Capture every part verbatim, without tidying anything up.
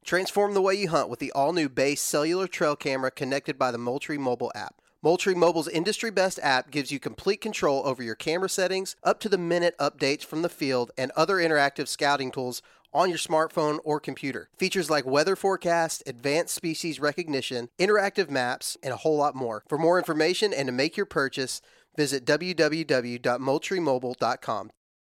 Transform the way you hunt with the all-new Base cellular trail camera connected by the Moultrie mobile app. Moultrie Mobile's industry-best app gives you complete control over your camera settings, up-to-the-minute updates from the field, and other interactive scouting tools on your smartphone or computer. Features like weather forecast, advanced species recognition, interactive maps, and a whole lot more. For more information and to make your purchase, visit w w w dot moultrie mobile dot com.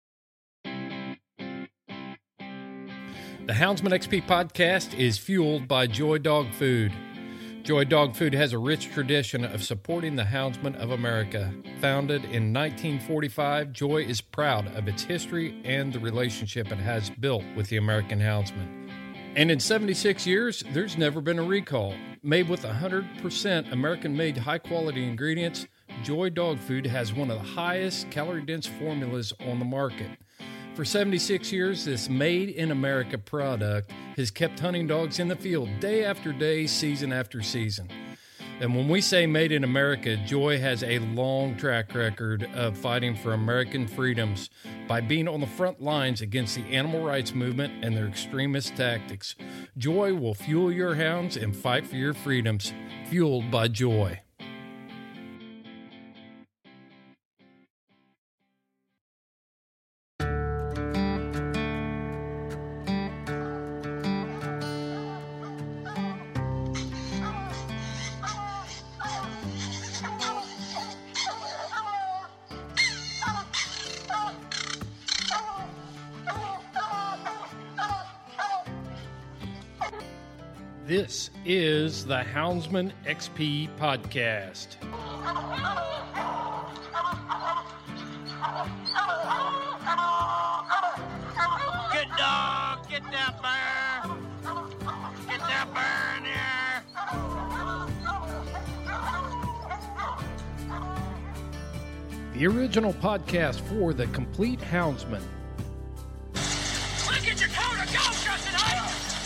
The Houndsman X P podcast is fueled by Joy Dog Food. Joy Dog Food has a rich tradition of supporting the Houndsman of America. Founded in nineteen forty-five, Joy is proud of its history and the relationship it has built with the American Houndsman. And in seventy-six years, there's never been a recall. Made with one hundred percent American-made high-quality ingredients, Joy Dog Food has one of the highest calorie-dense formulas on the market. For seventy-six years, this made-in-America product has kept hunting dogs in the field day after day, season after season. And when we say made in America, Joy has a long track record of fighting for American freedoms by being on the front lines against the animal rights movement and their extremist tactics. Joy will fuel your hounds and fight for your freedoms, fueled by Joy. This is the Houndsman X P podcast. Good dog, get that bear. Get that bear in The here. original podcast for the complete Houndsman. Look at your coat and go, Justin Hyde.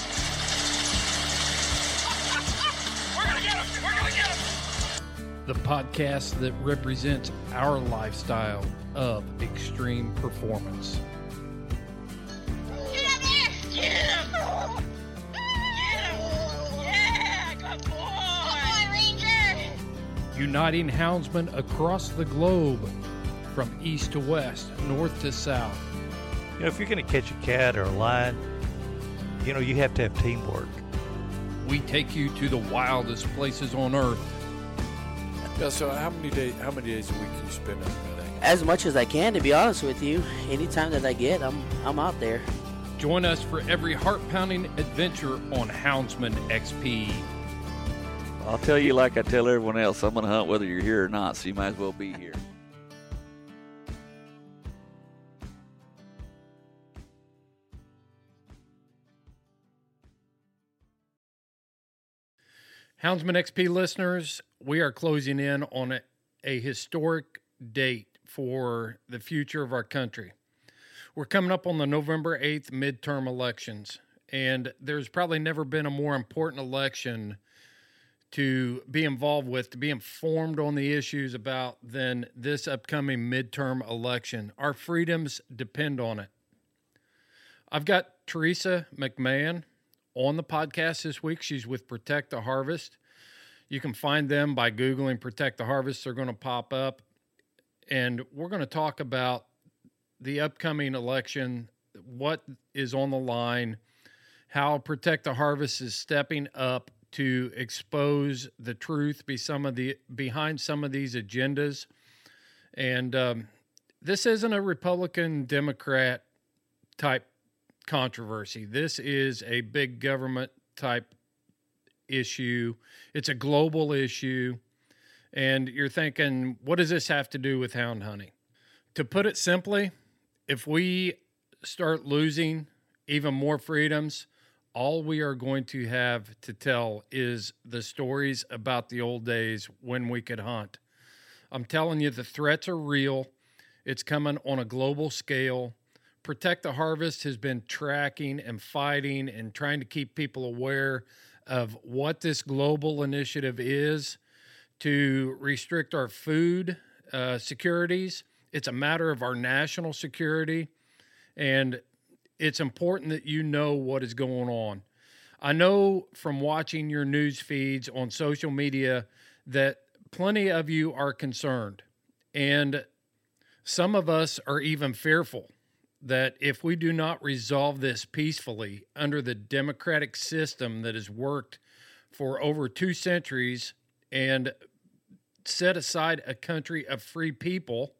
We're gonna get him. We're gonna get him. The podcast that represents our lifestyle of extreme performance. Get him there. Get him. Get him. Yeah, good boy. Good boy, Ranger. Uniting houndsmen across the globe, from east to west, north to south. You know, if you're going to catch a cat or a lion, you know, you have to have teamwork. We take you to the wildest places on earth. Yeah, so how many days how many days a week can you spend in that? As much as I can, to be honest with you. Anytime that I get, I'm I'm out there. Join us for every heart-pounding adventure on Houndsman X P. I'll tell you like I tell everyone else, I'm going to hunt whether you're here or not, so you might as well be here. Houndsman X P listeners, we are closing in on a, a historic date for the future of our country. We're coming up on the November eighth midterm elections, and there's probably never been a more important election to be involved with, to be informed on the issues about than this upcoming midterm election. Our freedoms depend on it. I've got Teresa McMahon on the podcast this week. She's with Protect the Harvest. You can find them by Googling Protect the Harvest. They're going to pop up. And we're going to talk about the upcoming election, what is on the line, how Protect the Harvest is stepping up to expose the truth be some of the behind some of these agendas. And um, this isn't a Republican-Democrat type controversy. This is a big government type issue. It's a global issue. And you're thinking, what does this have to do with hound hunting? To put it simply, if we start losing even more freedoms, all we are going to have to tell is the stories about the old days when we could hunt. I'm telling you, the threats are real. It's coming on a global scale. Protect the Harvest has been tracking and fighting and trying to keep people aware of what this global initiative is to restrict our food uh, securities. It's a matter of our national security, and it's important that you know what is going on. I know from watching your news feeds on social media that plenty of you are concerned, and some of us are even fearful that if we do not resolve this peacefully under the democratic system that has worked for over two centuries and set aside a country of free people,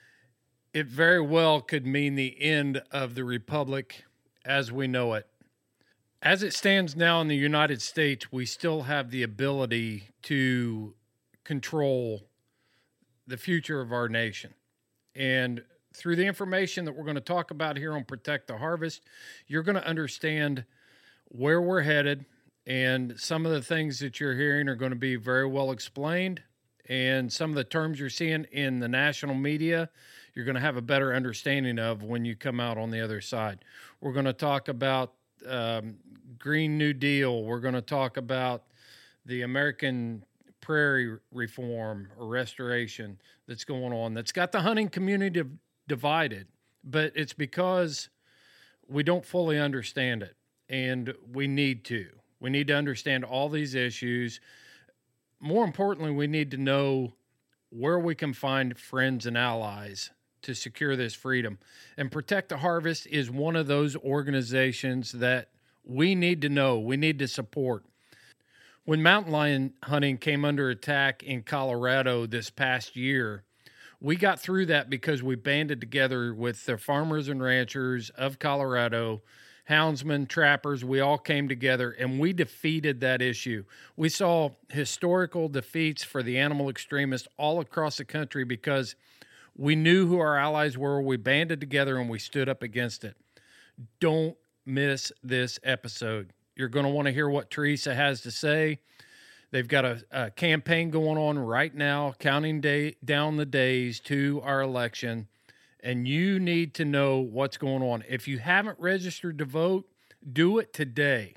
it very well could mean the end of the republic as we know it. As it stands now in the United States, we still have the ability to control the future of our nation. And through the information that we're going to talk about here on Protect the Harvest, you're going to understand where we're headed, and some of the things that you're hearing are going to be very well explained, and some of the terms you're seeing in the national media, you're going to have a better understanding of when you come out on the other side. We're going to talk about um, Green New Deal. We're going to talk about the American prairie reform or restoration that's going on, that's got the hunting community divided, but it's because we don't fully understand it, and we need to. We need to understand all these issues. More importantly, we need to know where we can find friends and allies to secure this freedom. And Protect the Harvest is one of those organizations that we need to know, we need to support. When mountain lion hunting came under attack in Colorado this past year, we got through that because we banded together with the farmers and ranchers of Colorado, houndsmen, trappers. We all came together and we defeated that issue. We saw historical defeats for the animal extremists all across the country because we knew who our allies were. We banded together and we stood up against it. Don't miss this episode. You're going to want to hear what Teresa has to say. They've got a, a campaign going on right now, counting day, down the days to our election, and you need to know what's going on. If you haven't registered to vote, do it today.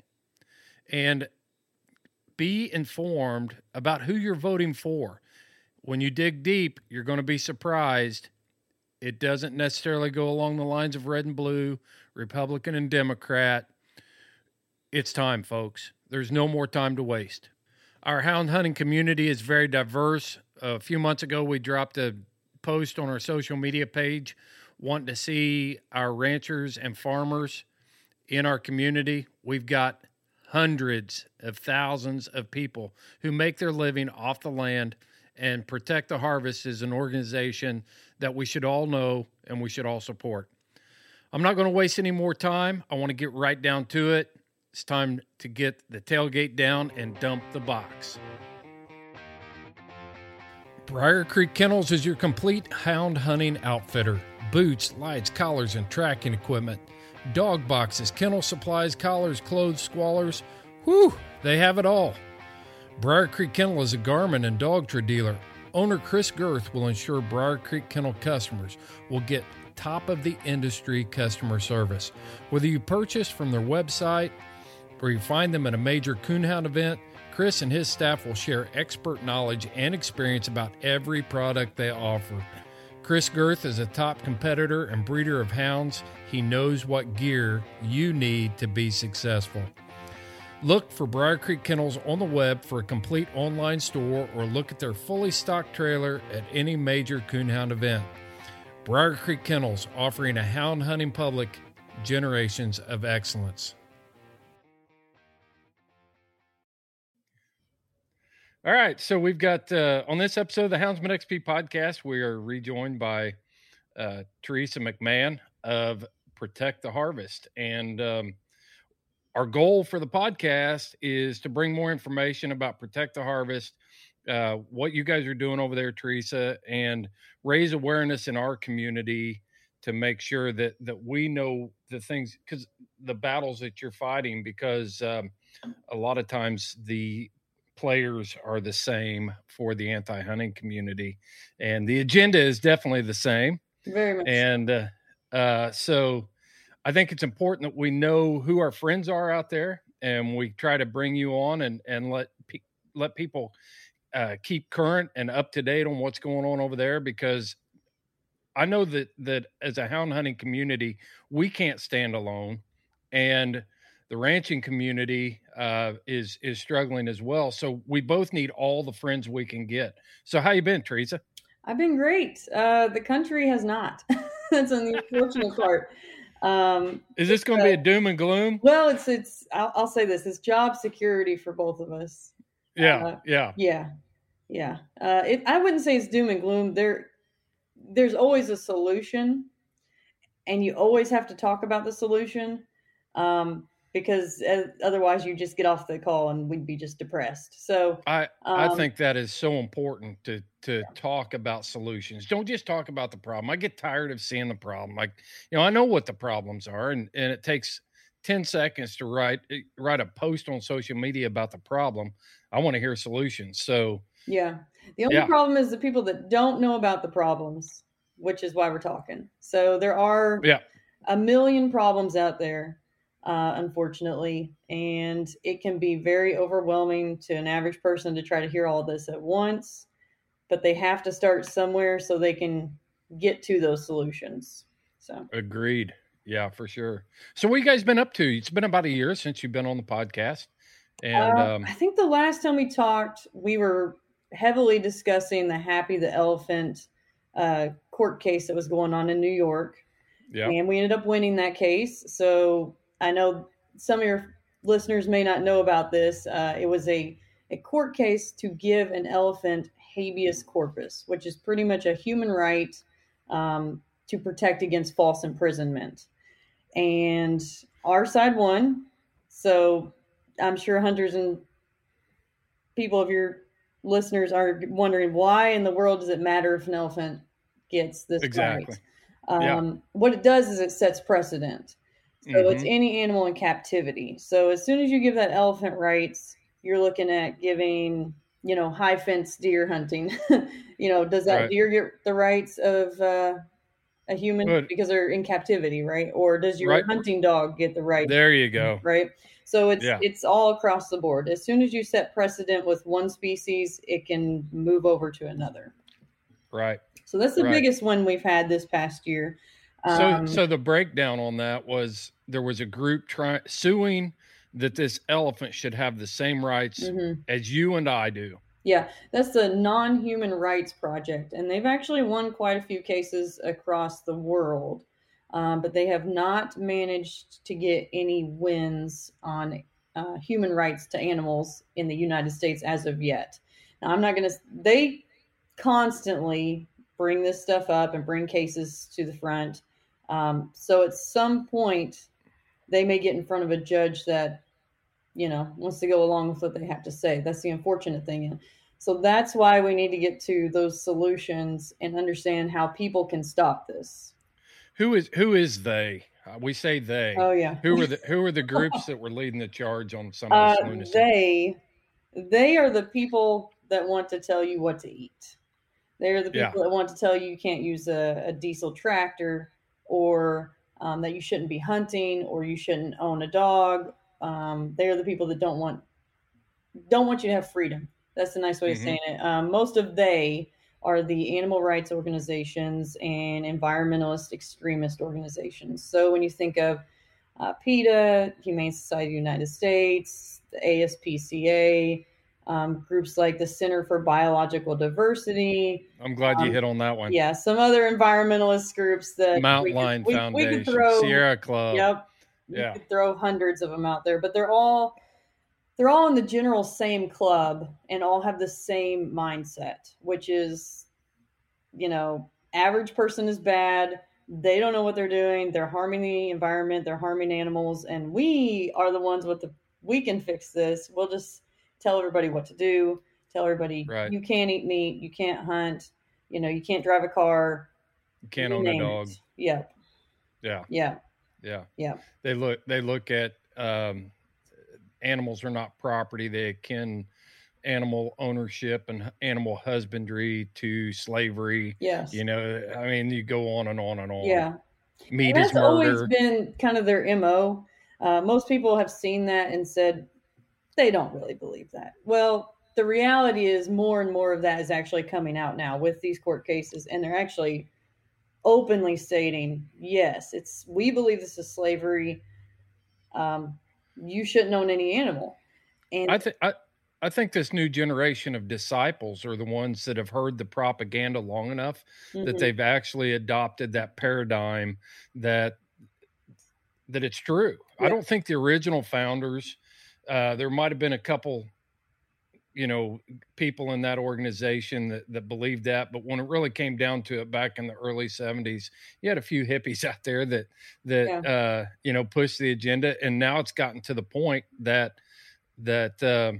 And be informed about who you're voting for. When you dig deep, you're going to be surprised. It doesn't necessarily go along the lines of red and blue, Republican and Democrat. It's time, folks. There's no more time to waste. Our hound hunting community is very diverse. A few months ago, we dropped a post on our social media page wanting to see our ranchers and farmers in our community. We've got hundreds of thousands of people who make their living off the land, and Protect the Harvest is an organization that we should all know and we should all support. I'm not going to waste any more time. I want to get right down to it. It's time to get the tailgate down and dump the box. Briar Creek Kennels is your complete hound hunting outfitter. Boots, lights, collars, and tracking equipment. Dog boxes, kennel supplies, collars, clothes, squallers. Whew, they have it all. Briar Creek Kennel is a Garmin and Dogtra dealer. Owner Chris Girth will ensure Briar Creek Kennel customers will get top of the industry customer service. Whether you purchase from their website or you find them at a major coonhound event, Chris and his staff will share expert knowledge and experience about every product they offer. Chris Girth is a top competitor and breeder of hounds. He knows what gear you need to be successful. Look for Briar Creek Kennels on the web for a complete online store, or look at their fully stocked trailer at any major coonhound event. Briar Creek Kennels, offering a hound hunting public generations of excellence. All right, so we've got, uh, on this episode of the Houndsman X P podcast, we are rejoined by uh, Teresa McMahon of Protect the Harvest. And um, our goal for the podcast is to bring more information about Protect the Harvest, uh, what you guys are doing over there, Teresa, and raise awareness in our community to make sure that, that we know the things, because the battles that you're fighting, because um, a lot of times the players are the same for the anti-hunting community, and the agenda is definitely the same. Very much. And uh, uh, so I think it's important that we know who our friends are out there, and we try to bring you on and, and let, pe- let people uh, keep current and up to date on what's going on over there, because I know that, that as a hound hunting community, we can't stand alone. And the ranching community uh, is is struggling as well. So we both need all the friends we can get. So how you been, Teresa? I've been great. Uh, the country has not. That's an unfortunate part. Um, is this going to uh, be a doom and gloom? Well, it's it's. I'll, I'll say this: it's job security for both of us. Yeah, uh, yeah, yeah, yeah. Uh, it, I wouldn't say it's doom and gloom. There, there's always a solution, and you always have to talk about the solution. Um, because otherwise you just get off the call and we'd be just depressed. So I, um, I think that is so important to, to yeah. talk about solutions. Don't just talk about the problem. I get tired of seeing the problem. Like, you know, I know what the problems are, and, and it takes ten seconds to write, write a post on social media about the problem. I want to hear solutions. So yeah, the only yeah. problem is the people that don't know about the problems, which is why we're talking. So there are yeah. a million problems out there. Uh, unfortunately, and it can be very overwhelming to an average person to try to hear all this at once, but they have to start somewhere so they can get to those solutions. So agreed. Yeah, for sure. So what you guys been up to? It's been about a year since you've been on the podcast. And uh, um, I think the last time we talked, we were heavily discussing the Happy the Elephant uh, court case that was going on in New York. Yeah. And we ended up winning that case. So I know some of your listeners may not know about this. Uh, it was a, a court case to give an elephant habeas corpus, which is pretty much a human right um, to protect against false imprisonment. And our side won. So I'm sure hunters and people of your listeners are wondering, why in the world does it matter if an elephant gets this exactly. right? Um, yeah. What it does is it sets precedent. So mm-hmm. it's any animal in captivity. So as soon as you give that elephant rights, you're looking at giving, you know, high fence deer hunting. You know, does that right. deer get the rights of uh, a human Good. because they're in captivity, right? Or does your right. hunting dog get the right? There you go. Right. So it's yeah. it's all across the board. As soon as you set precedent with one species, it can move over to another. Right. So that's the right. biggest one we've had this past year. So, Um, so the breakdown on that was there was a group trying suing that this elephant should have the same rights mm-hmm. as you and I do. Yeah, that's the Non-Human Rights Project, and they've actually won quite a few cases across the world, um, but they have not managed to get any wins on uh, human rights to animals in the United States as of yet. Now, I'm not going to. They constantly bring this stuff up and bring cases to the front. Um, so at some point, they may get in front of a judge that, you know, wants to go along with what they have to say. That's the unfortunate thing. So that's why we need to get to those solutions and understand how people can stop this. Who is who is they? Uh, we say they. Oh yeah. Who are the who are the groups that were leading the charge on some of this uh, lunacy? They, they are the people that want to tell you what to eat. They're the people Yeah. that want to tell you you can't use a, a diesel tractor, or um, that you shouldn't be hunting, or you shouldn't own a dog. Um, they're the people that don't want don't want you to have freedom. That's a nice way Mhm. of saying it. Um, most of they are the animal rights organizations and environmentalist extremist organizations. So when you think of uh, PETA, Humane Society of the United States, the A S P C A, um, groups like the Center for Biological Diversity. I'm glad you um, hit on that one. Yeah, some other environmentalist groups that Mountain we could- Lion we, we Foundation, could throw, Sierra Club. Yep. You Yeah. could throw hundreds of them out there, but they're all they're all in the general same club and all have the same mindset, which is, you know, average person is bad. They don't know what they're doing. They're harming the environment. They're harming animals. And we are the ones with the, we can fix this. We'll just tell everybody what to do. Tell everybody, Right. you can't eat meat. You can't hunt. You know, you can't drive a car. You can't you own a name dog. it. Yeah. Yeah. Yeah. Yeah. Yeah. They look they look at um, animals are not property. They akin animal ownership and animal husbandry to slavery. Yes. You know, I mean, you go on and on and on. Yeah. Meat And is that's always murder. been kind of their M O. Uh, most people have seen that and said they don't really believe that. Well, the reality is more and more of that is actually coming out now with these court cases, and they're actually openly stating, yes, it's we believe this is slavery. Um, you shouldn't own any animal. And I think I, I think this new generation of disciples are the ones that have heard the propaganda long enough Mhm. that they've actually adopted that paradigm that that it's true. I Yeah. don't think the original founders, uh, there might have been a couple, you know, people in that organization that, that believed that. But when it really came down to it back in the early seventies, you had a few hippies out there that, that, Yeah. uh, you know, pushed the agenda. And now it's gotten to the point that, that, uh,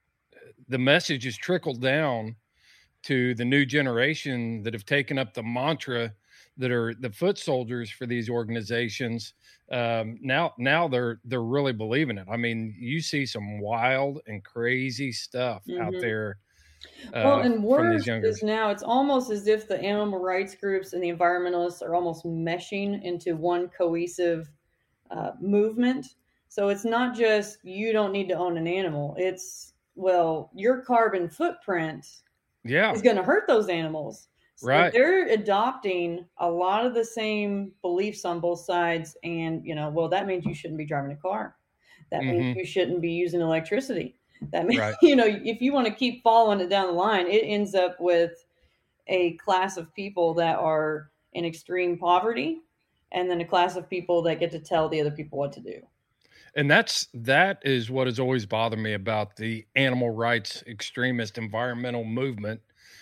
the message has trickled down to the new generation that have taken up the mantra that are the foot soldiers for these organizations. Um, now, now they're, they're really believing it. I mean, you see some wild and crazy stuff out Mhm. there. Uh, Well, and from worse these younger. is now it's almost as if the animal rights groups and the environmentalists are almost meshing into one cohesive uh, movement. So it's not just you don't need to own an animal. It's, well, your carbon footprint Yeah. is going to hurt those animals. So Right. they're adopting a lot of the same beliefs on both sides. And, you know, well, that means you shouldn't be driving a car. That means Mhm. you shouldn't be using electricity. That means, Right. you know, if you want to keep following it down the line, it ends up with a class of people that are in extreme poverty and then a class of people that get to tell the other people what to do. And that's that is what has always bothered me about the animal rights extremist environmental movement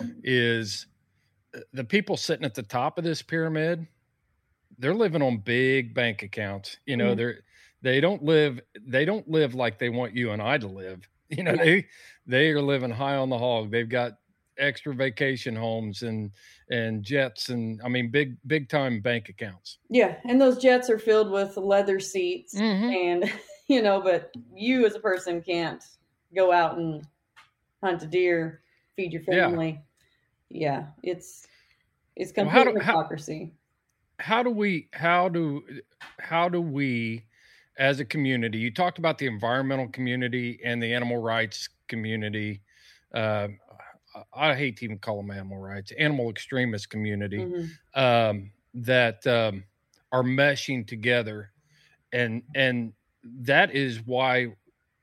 is the people sitting at the top of this pyramid, they're living on big bank accounts. You know, Mhm. they're they don't live they don't live like they want you and I to live. You know, Yeah. they they are living high on the hog. They've got extra vacation homes and and jets and I mean big big time bank accounts. Yeah, and those jets are filled with leather seats, Mhm. and you know, but you as a person can't go out and hunt a deer, feed your Yeah. family. Yeah, it's it's Well, how complete do how, hypocrisy. how do we how do how do we as a community, you talked about the environmental community and the animal rights community, uh, I I hate to even call them animal rights, animal extremist community, Mhm. um, that um, are meshing together, and and that is why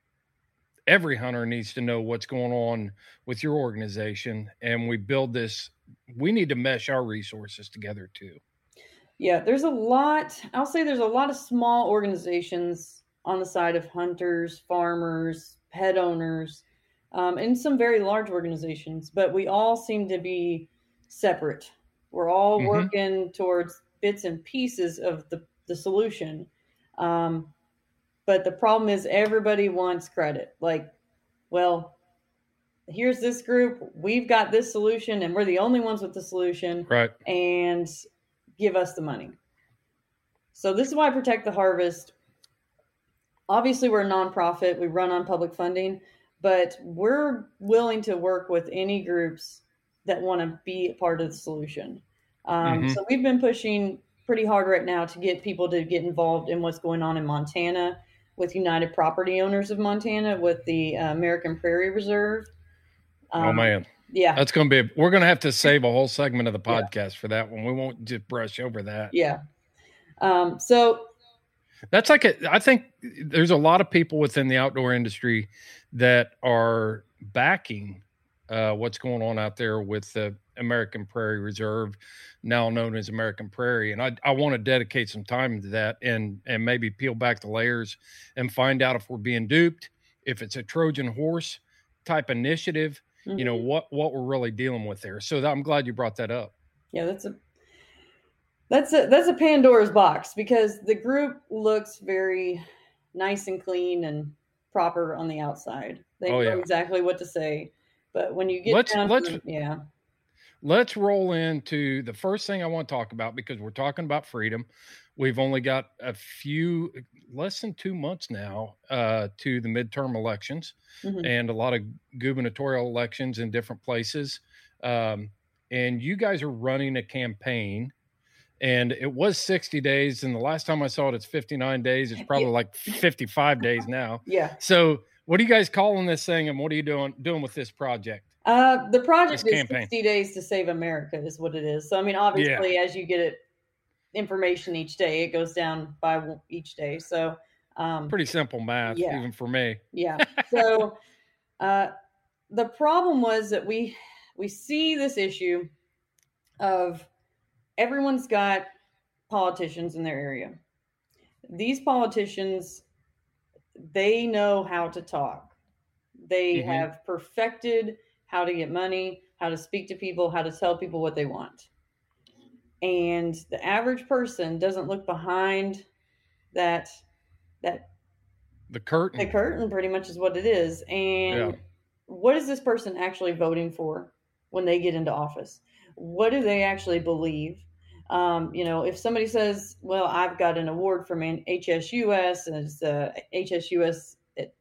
every hunter needs to know what's going on with your organization, and we build this. We need to mesh our resources together too. Yeah, there's a lot. I'll say there's a lot of small organizations on the side of hunters, farmers, pet owners, um, and some very large organizations, but we all seem to be separate. We're all Mhm. working towards bits and pieces of the, the solution. Um, but the problem is everybody wants credit. Like, well, here's this group, we've got this solution, and we're the only ones with the solution, Right. and give us the money. So this is why Protect the Harvest. Obviously, we're a nonprofit. We run on public funding, but we're willing to work with any groups that want to be a part of the solution. Um, Mhm. So we've been pushing pretty hard right now to get people to get involved in what's going on in Montana with United Property Owners of Montana, with the uh, American Prairie Reserve. Oh Um, man, Yeah, that's going to be. We're going to have to save a whole segment of the Yeah. podcast for that one. We won't just brush over that. yeah. Um, so That's like a, I think there's a lot of people within the outdoor industry that are backing uh, what's going on out there with the American Prairie Reserve, now known as American Prairie. And I, I want to dedicate some time to that and, and maybe peel back the layers and find out if we're being duped, if it's a Trojan horse type initiative, you know, mhm. what, what we're really dealing with there. So that, I'm glad you brought that up. Yeah, that's a that's a that's a Pandora's box, because the group looks very nice and clean and proper on the outside. They Oh, know yeah. exactly what to say, but when you get Let's- down let's- to yeah, Let's roll into the first thing I want to talk about, because we're talking about freedom. We've only got a few, less than two months now uh, to the midterm elections, mhm. and a lot of gubernatorial elections in different places. Um, and you guys are running a campaign, and it was sixty days. And the last time I saw it, it's fifty-nine days. It's probably Yeah. like fifty-five days now. yeah. So what are you guys calling this thing, and what are you doing doing with this project? Uh, the project This is campaign. sixty days to save America is what it is. So I mean, obviously, as you get it information each day, it goes down by w- each day. So Um, Pretty simple math, yeah. even for me. Yeah. So uh, the problem was that we we see this issue of everyone's got politicians in their area. These politicians, they know how to talk. They Mhm. have perfected how to get money, how to speak to people, how to tell people what they want. And the average person doesn't look behind that that The curtain. the curtain pretty much is what it is. And Yeah. what is this person actually voting for when they get into office? What do they actually believe? Um, you know, if somebody says, well, I've got an award from an H S U S and it's a H S U S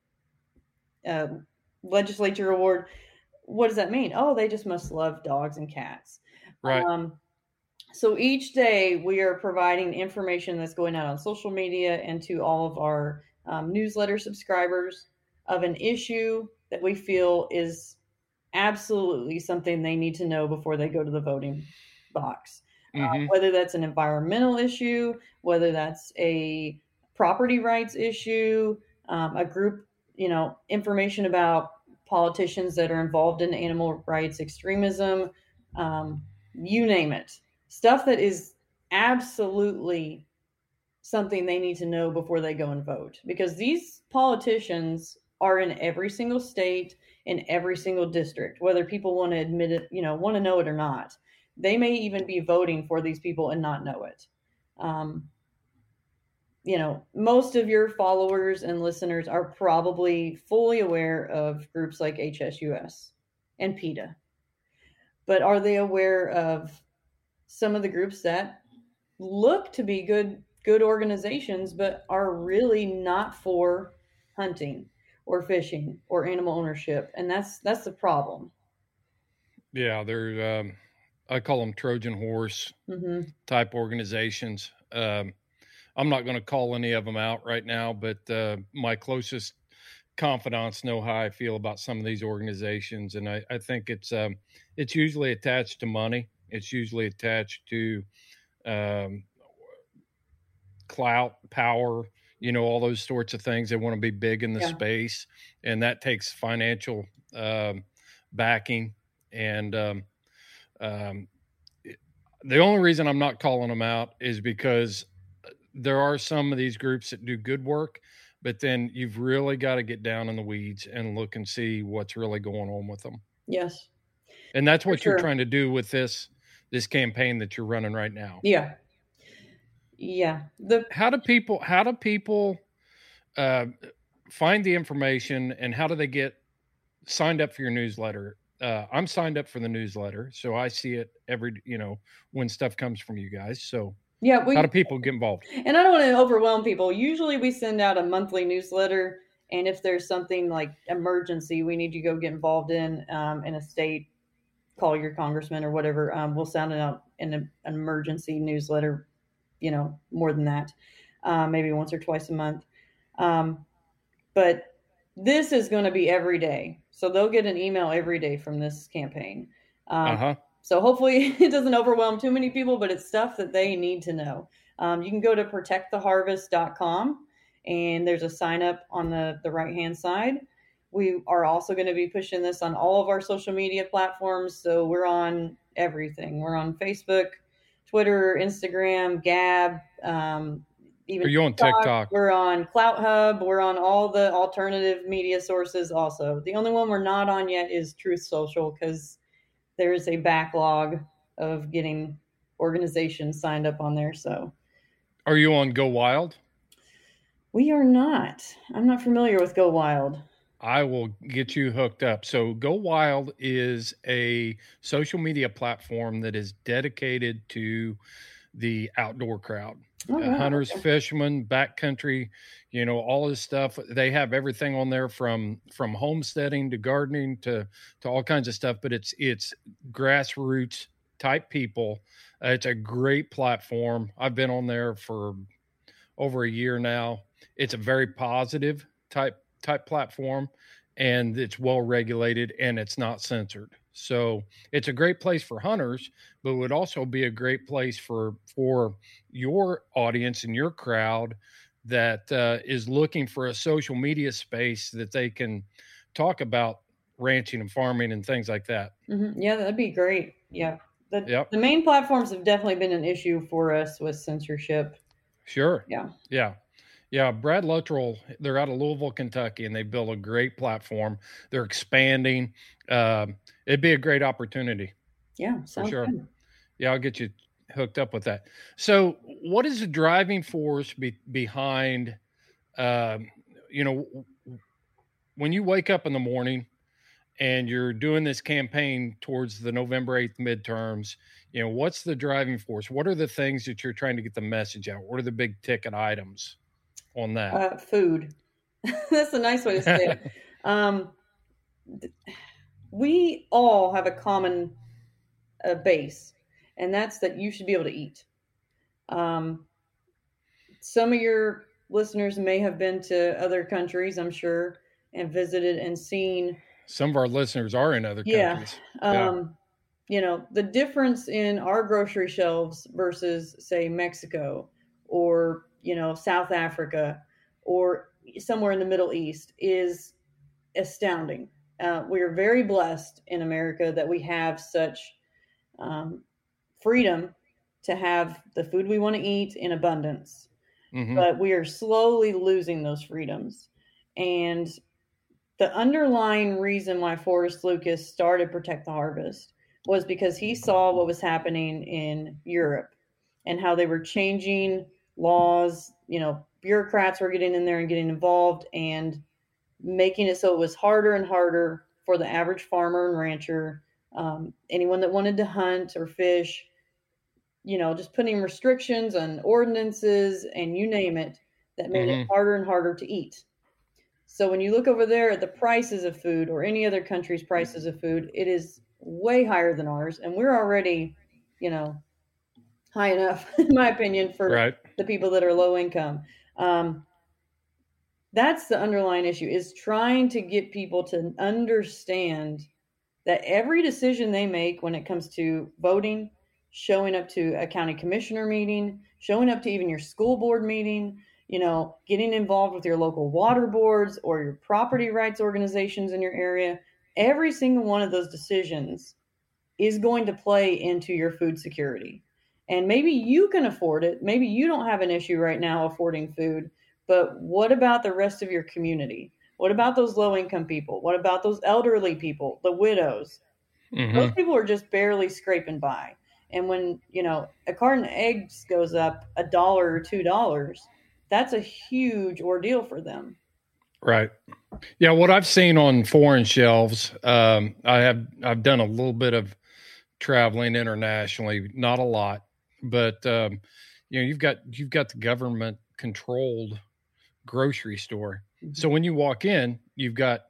uh, legislature award, what does that mean? Oh, they just must love dogs and cats. Right. Um, so each day we are providing information that's going out on social media and to all of our um, newsletter subscribers of an issue that we feel is absolutely something they need to know before they go to the voting box. Mhm. Uh, whether that's an environmental issue, whether that's a property rights issue, um, a group, you know, information about politicians that are involved in animal rights extremism, um, you name it. Stuff that is absolutely something they need to know before they go and vote. Because these politicians are in every single state, in every single district, whether people want to admit it, you know, want to know it or not. They may even be voting for these people and not know it. Um, you know, most of your followers and listeners are probably fully aware of groups like H S U S and PETA. But are they aware of some of the groups that look to be good good organizations but are really not for hunting or fishing or animal ownership? And that's that's the problem. Yeah, they're um, I call them Trojan horse Mm-hmm. type organizations. Um, I'm not going to call any of them out right now, but uh, my closest confidants know how I feel about some of these organizations, and I, I think it's um, it's usually attached to money. It's usually attached to um, clout, power, you know, all those sorts of things. They want to be big in the Yeah. space, and that takes financial um, backing. And um, um, it- the only reason I'm not calling them out is because there are some of these groups that do good work, but then you've really got to get down in the weeds and look and see what's really going on with them. Yes. And that's what For you're sure. trying to do with this this campaign that you're running right now. Yeah. Yeah. The How do people how do people uh, find the information, and how do they get signed up for your newsletter? Uh, I'm signed up for the newsletter, so I see it every, you know, when stuff comes from you guys. So yeah, we how do people get involved? and I don't want to overwhelm people. Usually we send out a monthly newsletter, and if there's something like emergency we need to go get involved in um, in a state, call your congressman or whatever. Um, we'll send it out in a, an emergency newsletter, you know, more than that, uh, maybe once or twice a month. Um, but this is going to be every day. So they'll get an email every day from this campaign. Um, Uh-huh. So hopefully it doesn't overwhelm too many people, but it's stuff that they need to know. Um, you can go to protect the harvest dot com, and there's a sign up on the, the right-hand side. We are also going to be pushing this on all of our social media platforms. So we're on everything. We're on Facebook, Twitter, Instagram, Gab, um, even Are you on TikTok? We're on Clout Hub. We're on all the alternative media sources also. The only one we're not on yet is Truth Social, because there is a backlog of getting organizations signed up on there. So Are you on Go Wild? we are not. I'm not familiar with Go Wild. I will get you hooked up. So Go Wild is a social media platform that is dedicated to the outdoor crowd. Oh, Uh, wow. hunters, Okay. fishermen, backcountry, you know, all this stuff. They have everything on there from from homesteading to gardening to to all kinds of stuff. But it's it's grassroots type people. Uh, it's a great platform. I've been on there for over a year now. It's a very positive type type platform, and it's well regulated and it's not censored. So it's a great place for hunters, but would also be a great place for for your audience and your crowd that uh, is looking for a social media space that they can talk about ranching and farming and things like that. Mm-hmm. Yeah, that'd be great. Yeah. The, Yep. the main platforms have definitely been an issue for us with censorship. Sure. Yeah. Yeah. Yeah. Brad Luttrell, they're out of Louisville, Kentucky, and they built a great platform. They're expanding. Um, it'd be a great opportunity. Yeah. For sure. Good. Yeah, I'll get you hooked up with that. So, what is the driving force be, behind, um, you know, when you wake up in the morning and you're doing this campaign towards the November eighth midterms, you know, what's the driving force? What are the things that you're trying to get the message out? What are the big ticket items on that? Uh, food. That's a nice way to say it. Um, we all have a common uh, base, and that's that you should be able to eat. Um, some of your listeners may have been to other countries, I'm sure, and visited and seen. Some of our listeners are in other Yeah. countries. Um, Yeah. You know, the difference in our grocery shelves versus, say, Mexico or, you know, South Africa or somewhere in the Middle East is astounding. Uh, we are very blessed in America that we have such um, freedom to have the food we want to eat in abundance. Mhm. But we are slowly losing those freedoms. And the underlying reason why Forrest Lucas started Protect the Harvest was because he saw what was happening in Europe and how they were changing laws. You know, bureaucrats were getting in there and getting involved and making it so it was harder and harder for the average farmer and rancher, um, anyone that wanted to hunt or fish, you know, just putting restrictions on ordinances and you name it, that made Mhm. it harder and harder to eat. So when you look over there at the prices of food or any other country's prices of food, it is way higher than ours. And we're already, you know, high enough, in my opinion, for Right. the people that are low income. Um, that's the underlying issue, is trying to get people to understand that every decision they make when it comes to voting, showing up to a county commissioner meeting, showing up to even your school board meeting, you know, getting involved with your local water boards or your property rights organizations in your area, every single one of those decisions is going to play into your food security. And maybe you can afford it. Maybe you don't have an issue right now affording food, but what about the rest of your community? What about those low income people? What about those elderly people, the widows? Mhm. Those people are just barely scraping by. And when, you know, a carton of eggs goes up a dollar or two dollars, that's a huge ordeal for them. Right. Yeah. What I've seen on foreign shelves, um, I have, I've done a little bit of traveling internationally, not a lot, but, um, you know, you've got, you've got the government controlled grocery store. So when you walk in, you've got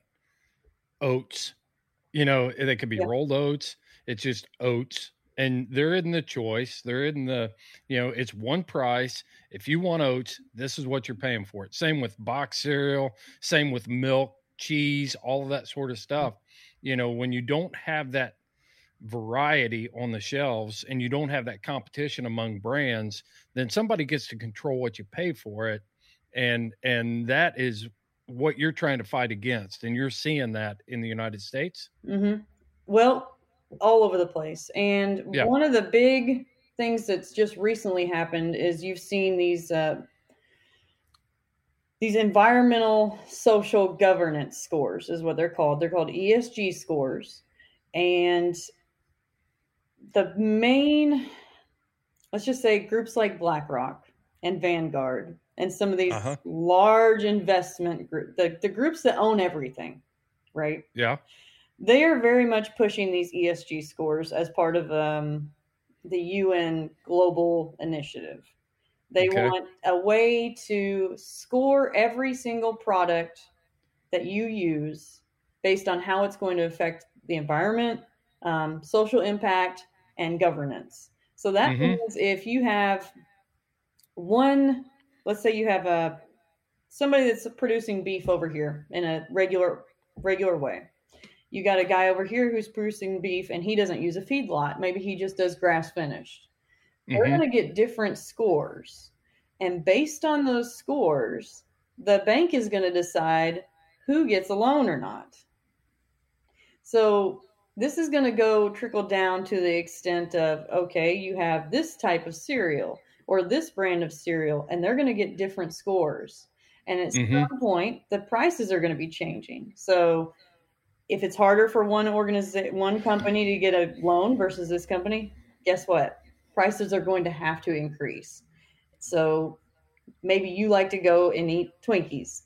oats, you know, they could be Yeah. rolled oats. It's just oats. And they're in the choice. They're in the, you know, it's one price. If you want oats, this is what you're paying for it. Same with box cereal, same with milk, cheese, all of that sort of stuff. You know, when you don't have that variety on the shelves and you don't have that competition among brands, then somebody gets to control what you pay for it. And, and that is what you're trying to fight against. And you're seeing that in the United States. Mm-hmm. Well, all over the place. And Yeah. one of the big things that's just recently happened is you've seen these uh, these environmental social governance scores is what they're called. They're called E S G scores. And the main, let's just say groups like BlackRock and Vanguard and some of these Uh-huh. large investment groups, the, the groups that own everything, right? Yeah. They are very much pushing these E S G scores as part of um, the U N Global Initiative. They Okay. want a way to score every single product that you use based on how it's going to affect the environment, um, social impact, and governance. So that Mhm. means if you have one, let's say you have a somebody that's producing beef over here in a regular regular way. You got a guy over here who's producing beef and he doesn't use a feedlot. Maybe he just does grass finished. They're Mhm. going to get different scores. And based on those scores, the bank is going to decide who gets a loan or not. So this is going to go trickle down to the extent of, okay, you have this type of cereal or this brand of cereal, and they're going to get different scores. And at Mhm. some point, the prices are going to be changing. So if it's harder for one organization, one company to get a loan versus this company, guess what? Prices are going to have to increase. So maybe you like to go and eat Twinkies.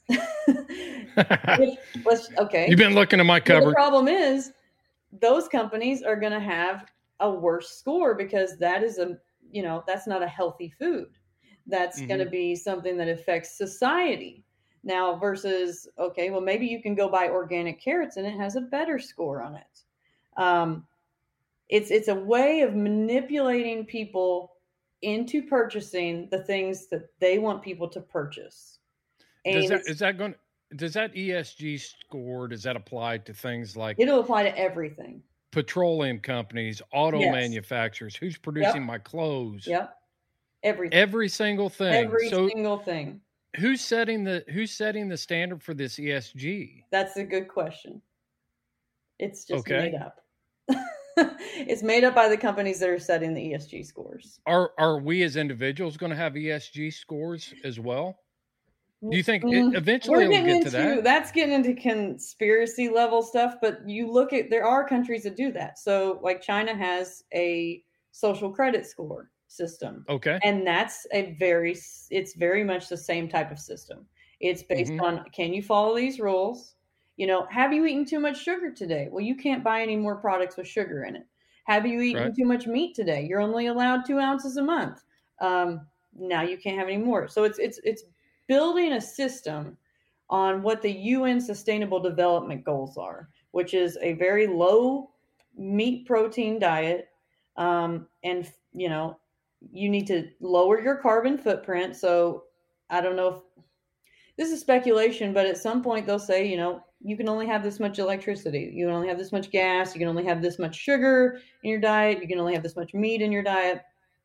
Which, let's, okay. You've been looking at my But the cupboard. problem is those companies are going to have a worse score because that is a, you know, that's not a healthy food. That's Mhm. going to be something that affects society. Now versus, okay, well, maybe you can go buy organic carrots and it has a better score on it. Um, it's it's a way of manipulating people into purchasing the things that they want people to purchase. And Does that it's- is that going? Does that E S G score? Does that apply to things like it'll apply to everything. petroleum companies, auto Yes. manufacturers? Who's producing Yep. my clothes? Yep. Everything. Every single thing. Every so single thing. who's setting the who's setting the standard for this E S G? That's a good question. It's just Okay. made up. It's made up by the companies that are setting the E S G scores. Are are we as individuals going to have E S G scores as well? Do you think it, Mm, eventually We're it'll getting get to into that? that's getting into conspiracy level stuff, but you look at there are countries that do that. So like China has a social credit score system. Okay. And that's a very it's very much the same type of system. It's based Mhm. on, can you follow these rules? You know, have you eaten too much sugar today? Well, you can't buy any more products with sugar in it. Have you eaten Right. too much meat today? You're only allowed two ounces a month. Um, now you can't have any more. So it's it's it's building a system on what the U N Sustainable Development Goals are, which is a very low meat protein diet, um, and you know you need to lower your carbon footprint. So I don't know if this is speculation, but at some point they'll say, you know, you can only have this much electricity. You can only have this much gas. You can only have this much sugar in your diet. You can only have this much meat in your diet.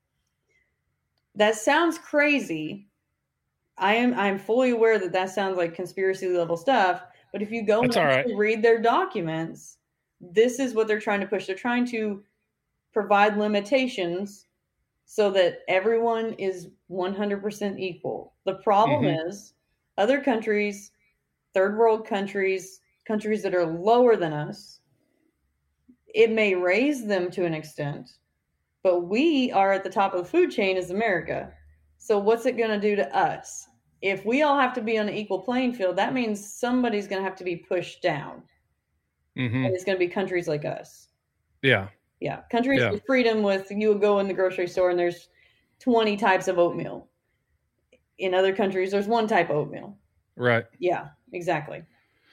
That sounds crazy. I am I'm fully aware that that sounds like conspiracy level stuff. But if you go and That's all right. actually read their documents, this is what they're trying to push. They're trying to provide limitations so that everyone is one hundred percent equal. The problem Mhm. is other countries, third world countries, countries that are lower than us, it may raise them to an extent, but we are at the top of the food chain as America. So what's it going to do to us? If we all have to be on an equal playing field, that means somebody's going to have to be pushed down. Mhm. And it's going to be countries like us. Yeah. Yeah, countries Yeah. with freedom with you go in the grocery store and there's twenty types of oatmeal. In other countries, there's one type of oatmeal. Right. Yeah, exactly.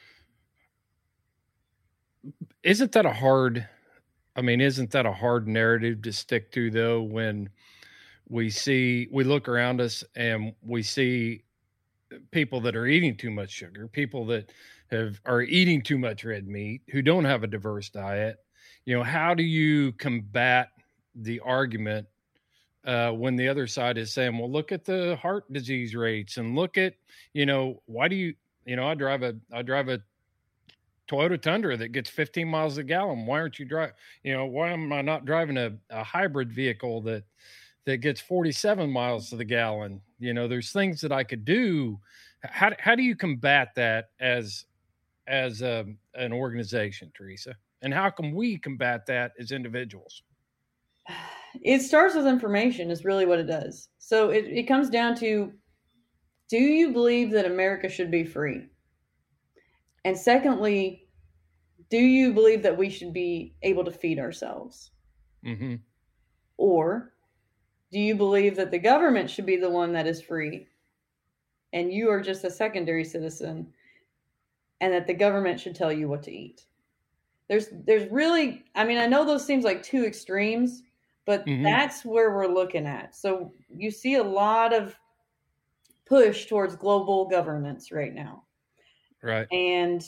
Isn't that a hard I mean, isn't that a hard narrative to stick to though when we see we look around us and we see people that are eating too much sugar, people that have are eating too much red meat, who don't have a diverse diet? You know, how do you combat the argument uh, when the other side is saying, well, look at the heart disease rates and look at, you know, why do you, you know, I drive a, I drive a Toyota Tundra that gets fifteen miles a gallon. Why aren't you driving, you know, why am I not driving a, a hybrid vehicle that, that gets forty-seven miles to the gallon? You know, there's things that I could do. How, how do you combat that as, as a, an organization, Teresa? And how can we combat that as individuals? It starts with information is really what it does. So it, it comes down to, do you believe that America should be free? And secondly, do you believe that we should be able to feed ourselves? Mm-hmm. Or do you believe that the government should be the one that is free and you are just a secondary citizen and that the government should tell you what to eat? There's there's really, I mean, I know those seems like two extremes, but Mhm. that's where we're looking at. So you see a lot of push towards global governance right now. Right. And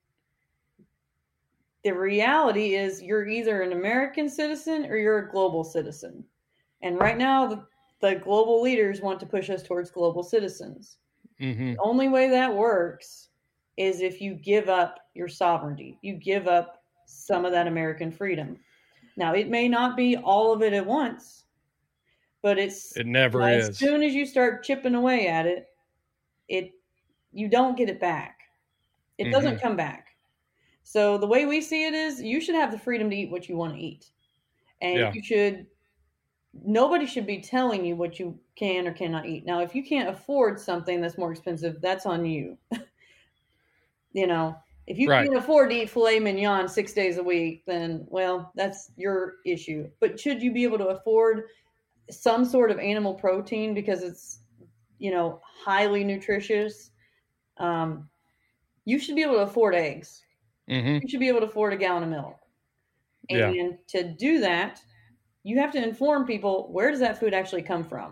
the reality is you're either an American citizen or you're a global citizen. And right now, the, the global leaders want to push us towards global citizens. Mm-hmm. The only way that works is if you give up your sovereignty. You give up some of that American freedom. Now, it may not be all of it at once, but it's It never as is. soon as you start chipping away at it, it you don't get it back. It Mhm. doesn't come back. So the way we see it is you should have the freedom to eat what you want to eat. And Yeah. you should nobody should be telling you what you can or cannot eat. Now, if you can't afford something that's more expensive, that's on you. You know, if you Right. can't afford to eat filet mignon six days a week, then, well, that's your issue. But should you be able to afford some sort of animal protein because it's, you know, highly nutritious? Um, you should be able to afford eggs. Mm-hmm. You should be able to afford a gallon of milk. Yeah. And to do that, you have to inform people, where does that food actually come from?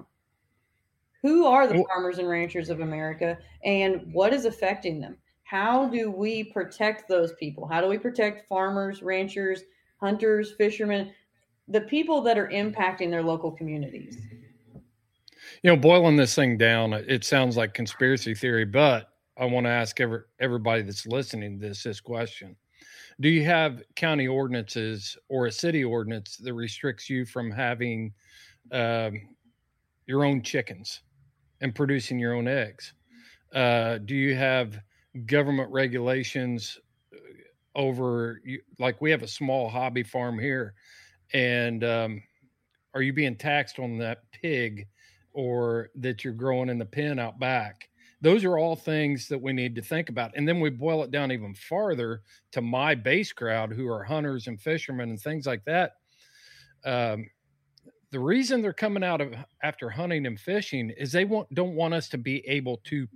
Who are the Well- farmers and ranchers of America, and what is affecting them? How do we protect those people? How do we protect farmers, ranchers, hunters, fishermen, the people that are impacting their local communities? You know, boiling this thing down, it sounds like conspiracy theory, but I want to ask every, everybody that's listening to this this question. Do you have county ordinances or a city ordinance that restricts you from having um, your own chickens and producing your own eggs? Uh, do you have government regulations over, you, like we have a small hobby farm here, and um, are you being taxed on that pig or that you're growing in the pen out back? Those are all things that we need to think about. And then we boil it down even farther to my base crowd, who are hunters and fishermen and things like that. Um, the reason they're coming out of after hunting and fishing is they want, don't want us to be able to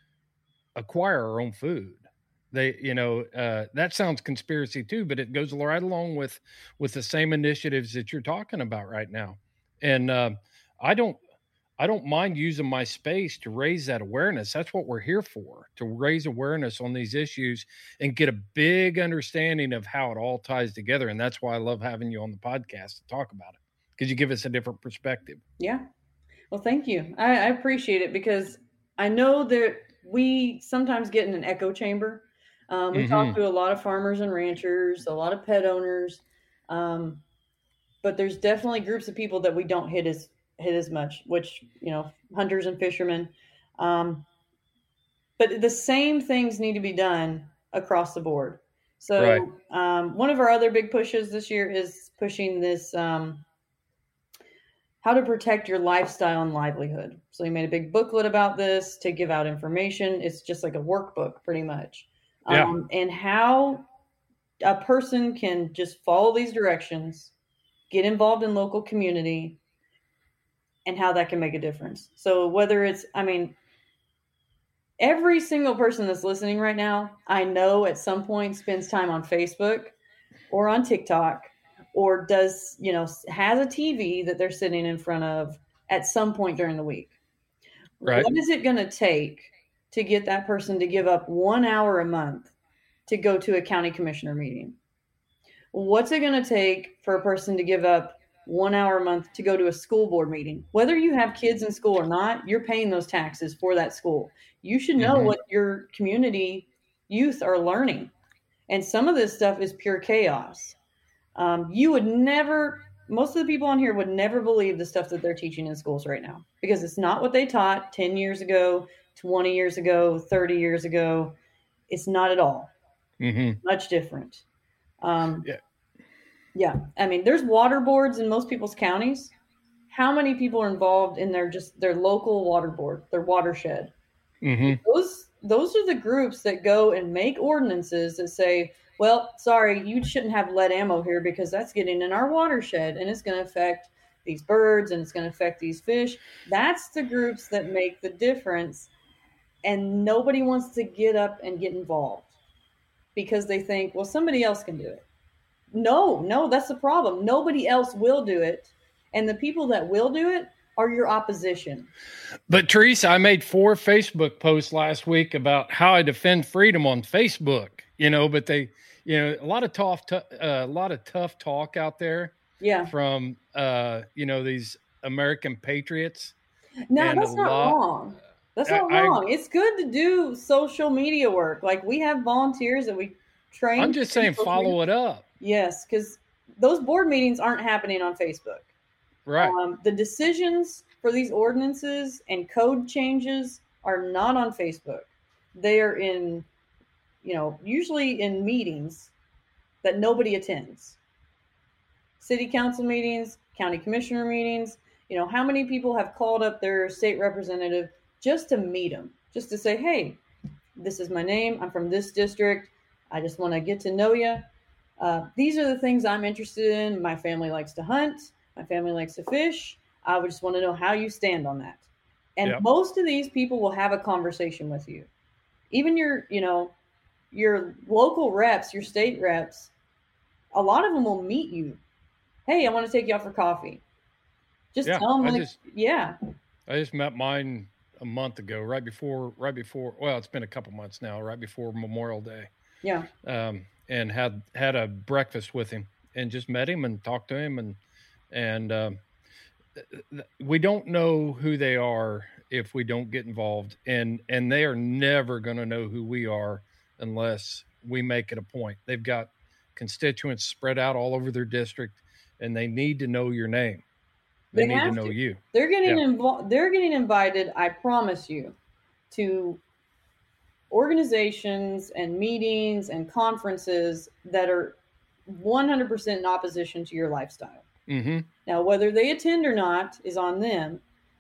acquire our own food. They, you know, uh, that sounds conspiracy too, but it goes right along with, with the same initiatives that you're talking about right now. And uh, I don't, I don't mind using my space to raise that awareness. That's what we're here for, to raise awareness on these issues and get a big understanding of how it all ties together. And that's why I love having you on the podcast to talk about it, because you give us a different perspective. Yeah. Well, thank you. I, I appreciate it, because I know that we sometimes get in an echo chamber. Um, we Mhm. talk to a lot of farmers and ranchers, a lot of pet owners, um, but there's definitely groups of people that we don't hit as hit as much, which, you know, hunters and fishermen. Um, but the same things need to be done across the board. So Right. um, one of our other big pushes this year is pushing this, um, how to protect your lifestyle and livelihood. So we made a big booklet about this to give out information. It's just like a workbook pretty much. Yeah. Um, and how a person can just follow these directions, get involved in local community, and how that can make a difference. So whether it's, I mean, every single person that's listening right now, I know at some point spends time on Facebook or on TikTok, or does, you know, has a T V that they're sitting in front of at some point during the week. Right. What is it going to take to get that person to give up one hour a month to go to a county commissioner meeting? What's it going to take for a person to give up one hour a month to go to a school board meeting? Whether you have kids in school or not, you're paying those taxes for that school. You should know Mhm. what your community youth are learning. And some of this stuff is pure chaos. Um, you would never, most of the people on here would never believe the stuff that they're teaching in schools right now, because it's not what they taught ten years ago, twenty years ago, thirty years ago. It's not at all. Mm-hmm. Much different. Um, Yeah. Yeah. I mean, there's water boards in most people's counties. How many people are involved in their just their local water board, their watershed? Mm-hmm. Those those are the groups that go and make ordinances that say, well, sorry, you shouldn't have lead ammo here because that's getting in our watershed and it's going to affect these birds and it's going to affect these fish. That's the groups that make the difference. And nobody wants to get up and get involved because they think, well, somebody else can do it. No, no, that's the problem. Nobody else will do it. And the people that will do it are your opposition. But Teresa, I made four Facebook posts last week about how I defend freedom on Facebook, you know, but they, you know, a lot of tough, uh, a lot of tough talk out there Yeah. from, uh, you know, these American patriots. No, and that's a not lot- wrong. That's I- not I- wrong. It's good to do social media work. Like we have volunteers that we train. I'm just saying, follow it up. Yes, because those board meetings aren't happening on Facebook. Right. Um, the decisions for these ordinances and code changes are not on Facebook. They are in, you know, usually in meetings that nobody attends. City council meetings, county commissioner meetings. You know, how many people have called up their state representative just to meet them, just to say, hey, this is my name. I'm from this district. I just want to get to know you. Uh, these are the things I'm interested in. My family likes to hunt. My family likes to fish. I would just want to know how you stand on that. And Yep. most of these people will have a conversation with you. Even your, you know, your local reps, your state reps, a lot of them will meet you. Hey, I want to take you out for coffee. Just Yeah, tell them. I Like, just- yeah. I just met mine a month ago, right before, right before, well, it's been a couple months now, right before Memorial Day. Yeah. Um, and had, had a breakfast with him and just met him and talked to him. And, and, um, we don't know who they are if we don't get involved, and, and they are never going to know who we are unless we make it a point. They've got constituents spread out all over their district, and they need to know your name. They, They need to have know to. you. They're getting Yeah. involved. They're getting invited. I promise you, to organizations and meetings and conferences that are one hundred percent in opposition to your lifestyle. Mm-hmm. Now, whether they attend or not is on them.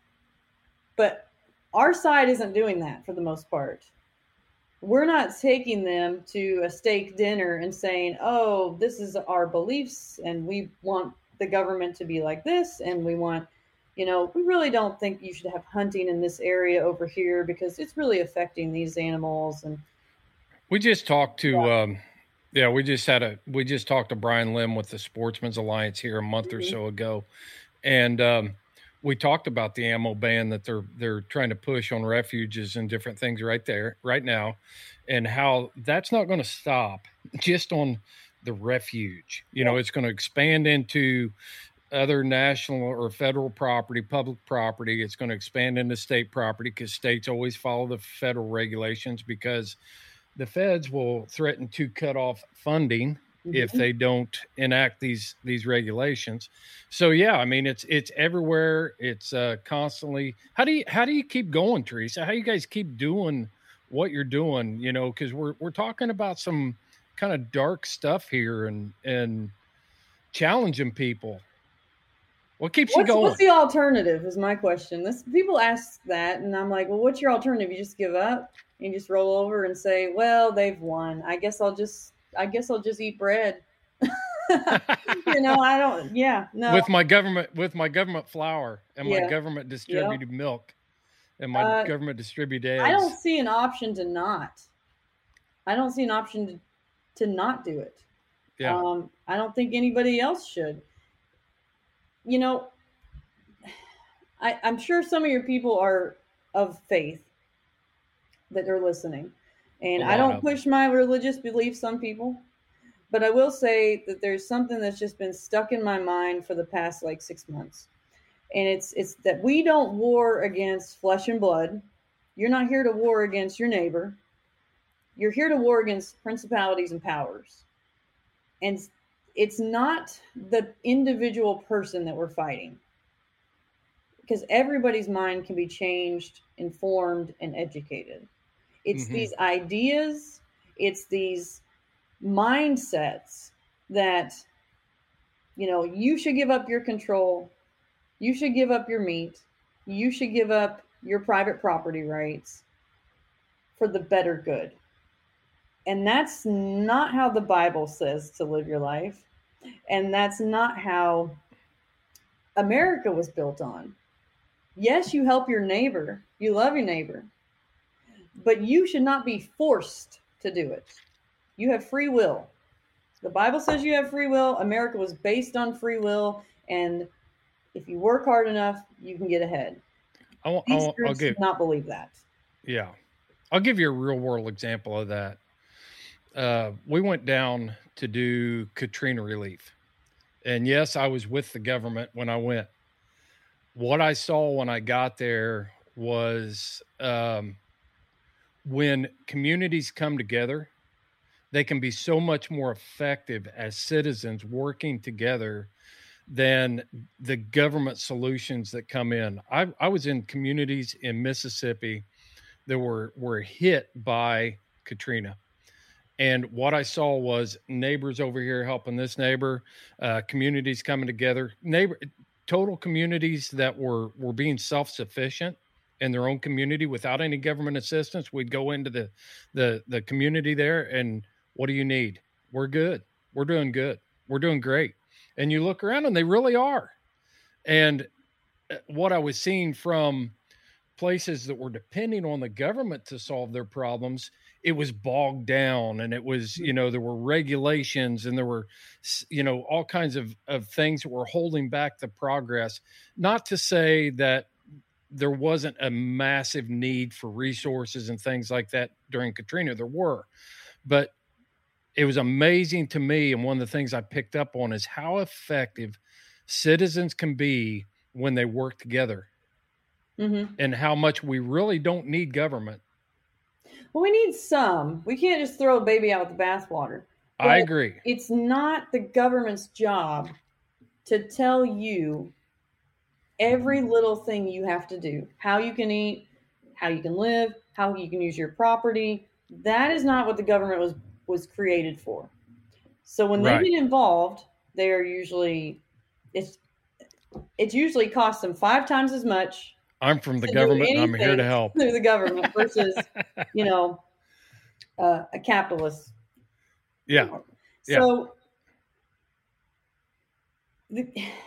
But our side isn't doing that for the most part. We're not taking them to a steak dinner and saying, oh, this is our beliefs and we want the government to be like this. And we want, you know, we really don't think you should have hunting in this area over here because it's really affecting these animals. And We just talked to, Yeah. um, yeah, we just had a, we just talked to Brian Lim with the Sportsman's Alliance here a month or Mhm. so ago. And, um, we talked about the ammo ban that they're, they're trying to push on refuges and different things right there, right now, and how that's not going to stop just on the refuge. You know, it's going to expand into other national or federal property, public property. It's going to expand into state property because states always follow the federal regulations, because the feds will threaten to cut off funding if they don't enact these these regulations. So yeah, I mean it's it's everywhere. It's uh, constantly. How do you how do you keep going, Teresa? How do you guys keep doing what you're doing? You know, because we're we're talking about some kind of dark stuff here and and challenging people. What keeps what's, you going? what's the alternative is my question. This people ask that, and I'm like, well, what's your alternative? You just give up and you just roll over and say, well, they've won. I guess I'll just I guess I'll just eat bread. you know, I don't. Yeah, no. with my government with my government flour and my Yeah. government distributed milk and my Uh, government distributed eggs. I don't see an option to not. I don't see an option to, to not do it. Yeah. Um, I don't think anybody else should. You know, I, I'm sure some of your people are of faith that are listening. And A I lot don't of them. push my religious beliefs on people. But I will say that there's something that's just been stuck in my mind for the past like six months. And it's it's that we don't war against flesh and blood. You're not here to war against your neighbor. You're here to war against principalities and powers. And it's not the individual person that we're fighting. Because everybody's mind can be changed, informed, and educated. It's Mhm. these ideas, it's these mindsets that, you know, you should give up your control, you should give up your meat, you should give up your private property rights for the better good. And that's not how the Bible says to live your life. And that's not how America was built on. Yes, you help your neighbor, you love your neighbor, but you should not be forced to do it. You have free will. The Bible says you have free will. America was based on free will. And if you work hard enough, you can get ahead. I won't, I These won't, I'll groups give do not believe that. Yeah. I'll give you a real world example of that. Uh, we went down to do Katrina relief. And yes, I was with the government when I went. what I saw when I got there was um, when communities come together, they can be so much more effective as citizens working together than the government solutions that come in. I, I was in communities in Mississippi that were, were hit by Katrina. And what I saw was neighbors over here helping this neighbor, uh, communities coming together, neighbor, total communities that were, were being self-sufficient in their own community without any government assistance. We'd go into the, the, the community there and, what do you need? We're good. We're doing good. We're doing great. And you look around and they really are. And what I was seeing from places that were depending on the government to solve their problems, it was bogged down, and it was, you know, there were regulations and there were, you know, all kinds of, of things that were holding back the progress. Not to say that there wasn't a massive need for resources and things like that during Katrina. There were, but it was amazing to me, and one of the things I picked up on is how effective citizens can be when they work together, mm-hmm. and how much we really don't need government. Well, we need some. We can't just throw a baby out with the bathwater. I agree. It's not the government's job to tell you every little thing you have to do, how you can eat, how you can live, how you can use your property. That is not what the government was was created for. So when they Right. get involved, they are usually, it's it's usually costs them five times as much. I'm from the to do government and I'm here anything to help. through the government versus, you know, uh, a capitalist. Yeah. Yeah. So the,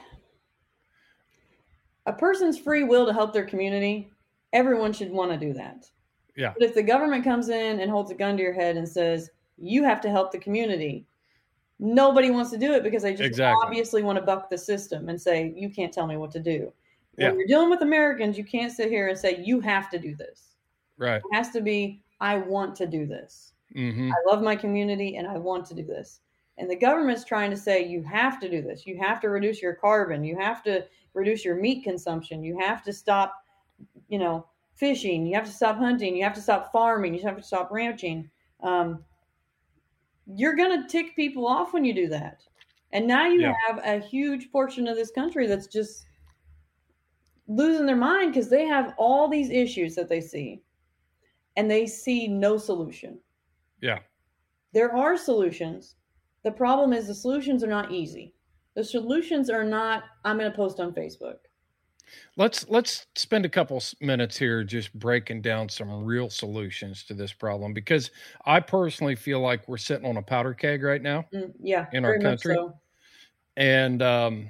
a person's free will to help their community, everyone should want to do that. Yeah. But if the government comes in and holds a gun to your head and says, you have to help the community, nobody wants to do it because they just Exactly. obviously want to buck the system and say, you can't tell me what to do. Yeah. When you're dealing with Americans, you can't sit here and say, you have to do this. Right. It has to be, I want to do this. Mm-hmm. I love my community and I want to do this. And the government's trying to say, you have to do this. You have to reduce your carbon. You have to reduce your meat consumption. You have to stop, you know, fishing. You have to stop hunting. You have to stop farming. You have to stop ranching. Um, you're going to tick people off when you do that. And now you Yeah. have a huge portion of this country that's just losing their mind because they have all these issues that they see and they see no solution. Yeah. There are solutions. The problem is the solutions are not easy. The solutions are not, I'm going to post on Facebook. Let's let's spend a couple s- minutes here just breaking down some real solutions to this problem, because I personally feel like we're sitting on a powder keg right now Mm, yeah. in our very much country. so. And um,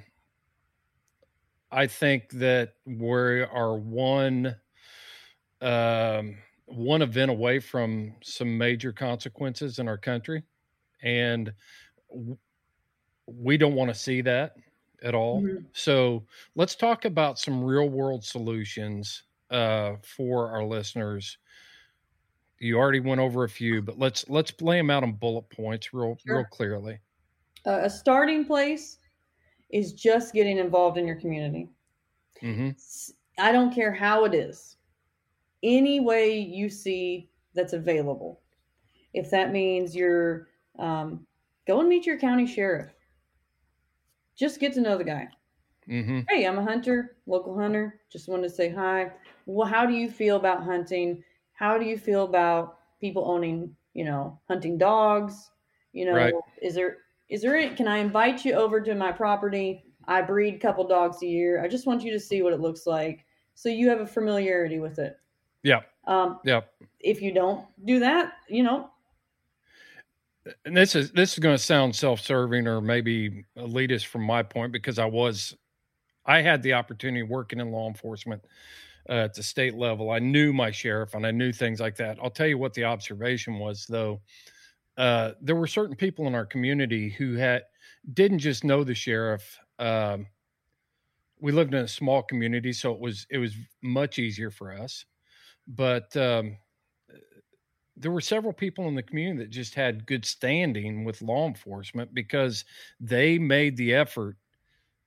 I think that we are one um, one event away from some major consequences in our country, and w- we don't want to see that at all. Mhm. So let's talk about some real world solutions uh, for our listeners. You already went over a few, but let's let's lay them out in bullet points real Sure. real clearly. Uh, a starting place is just getting involved in your community. hmm S- I don't care how it is. Any way you see that's available. If that means you're um, go and meet your county sheriff. Just get to know the guy. hmm Hey, I'm a hunter, local hunter. Just wanted to say hi. Well, how do you feel about hunting? How do you feel about people owning, you know, hunting dogs? You know, Right. is there is there any, can I invite you over to my property? I breed a couple dogs a year. I just want you to see what it looks like so you have a familiarity with it. Yeah. Um, Yeah. if you don't do that, you know, And this is this is going to sound self-serving or maybe elitist from my point, because I was I had the opportunity working in law enforcement uh, at the state level. I knew my sheriff and I knew things like that. I'll tell you what the observation was, though. Uh, there were certain people in our community who had didn't just know the sheriff. Um, we lived in a small community, so it was it was much easier for us. But um, there were several people in the community that just had good standing with law enforcement because they made the effort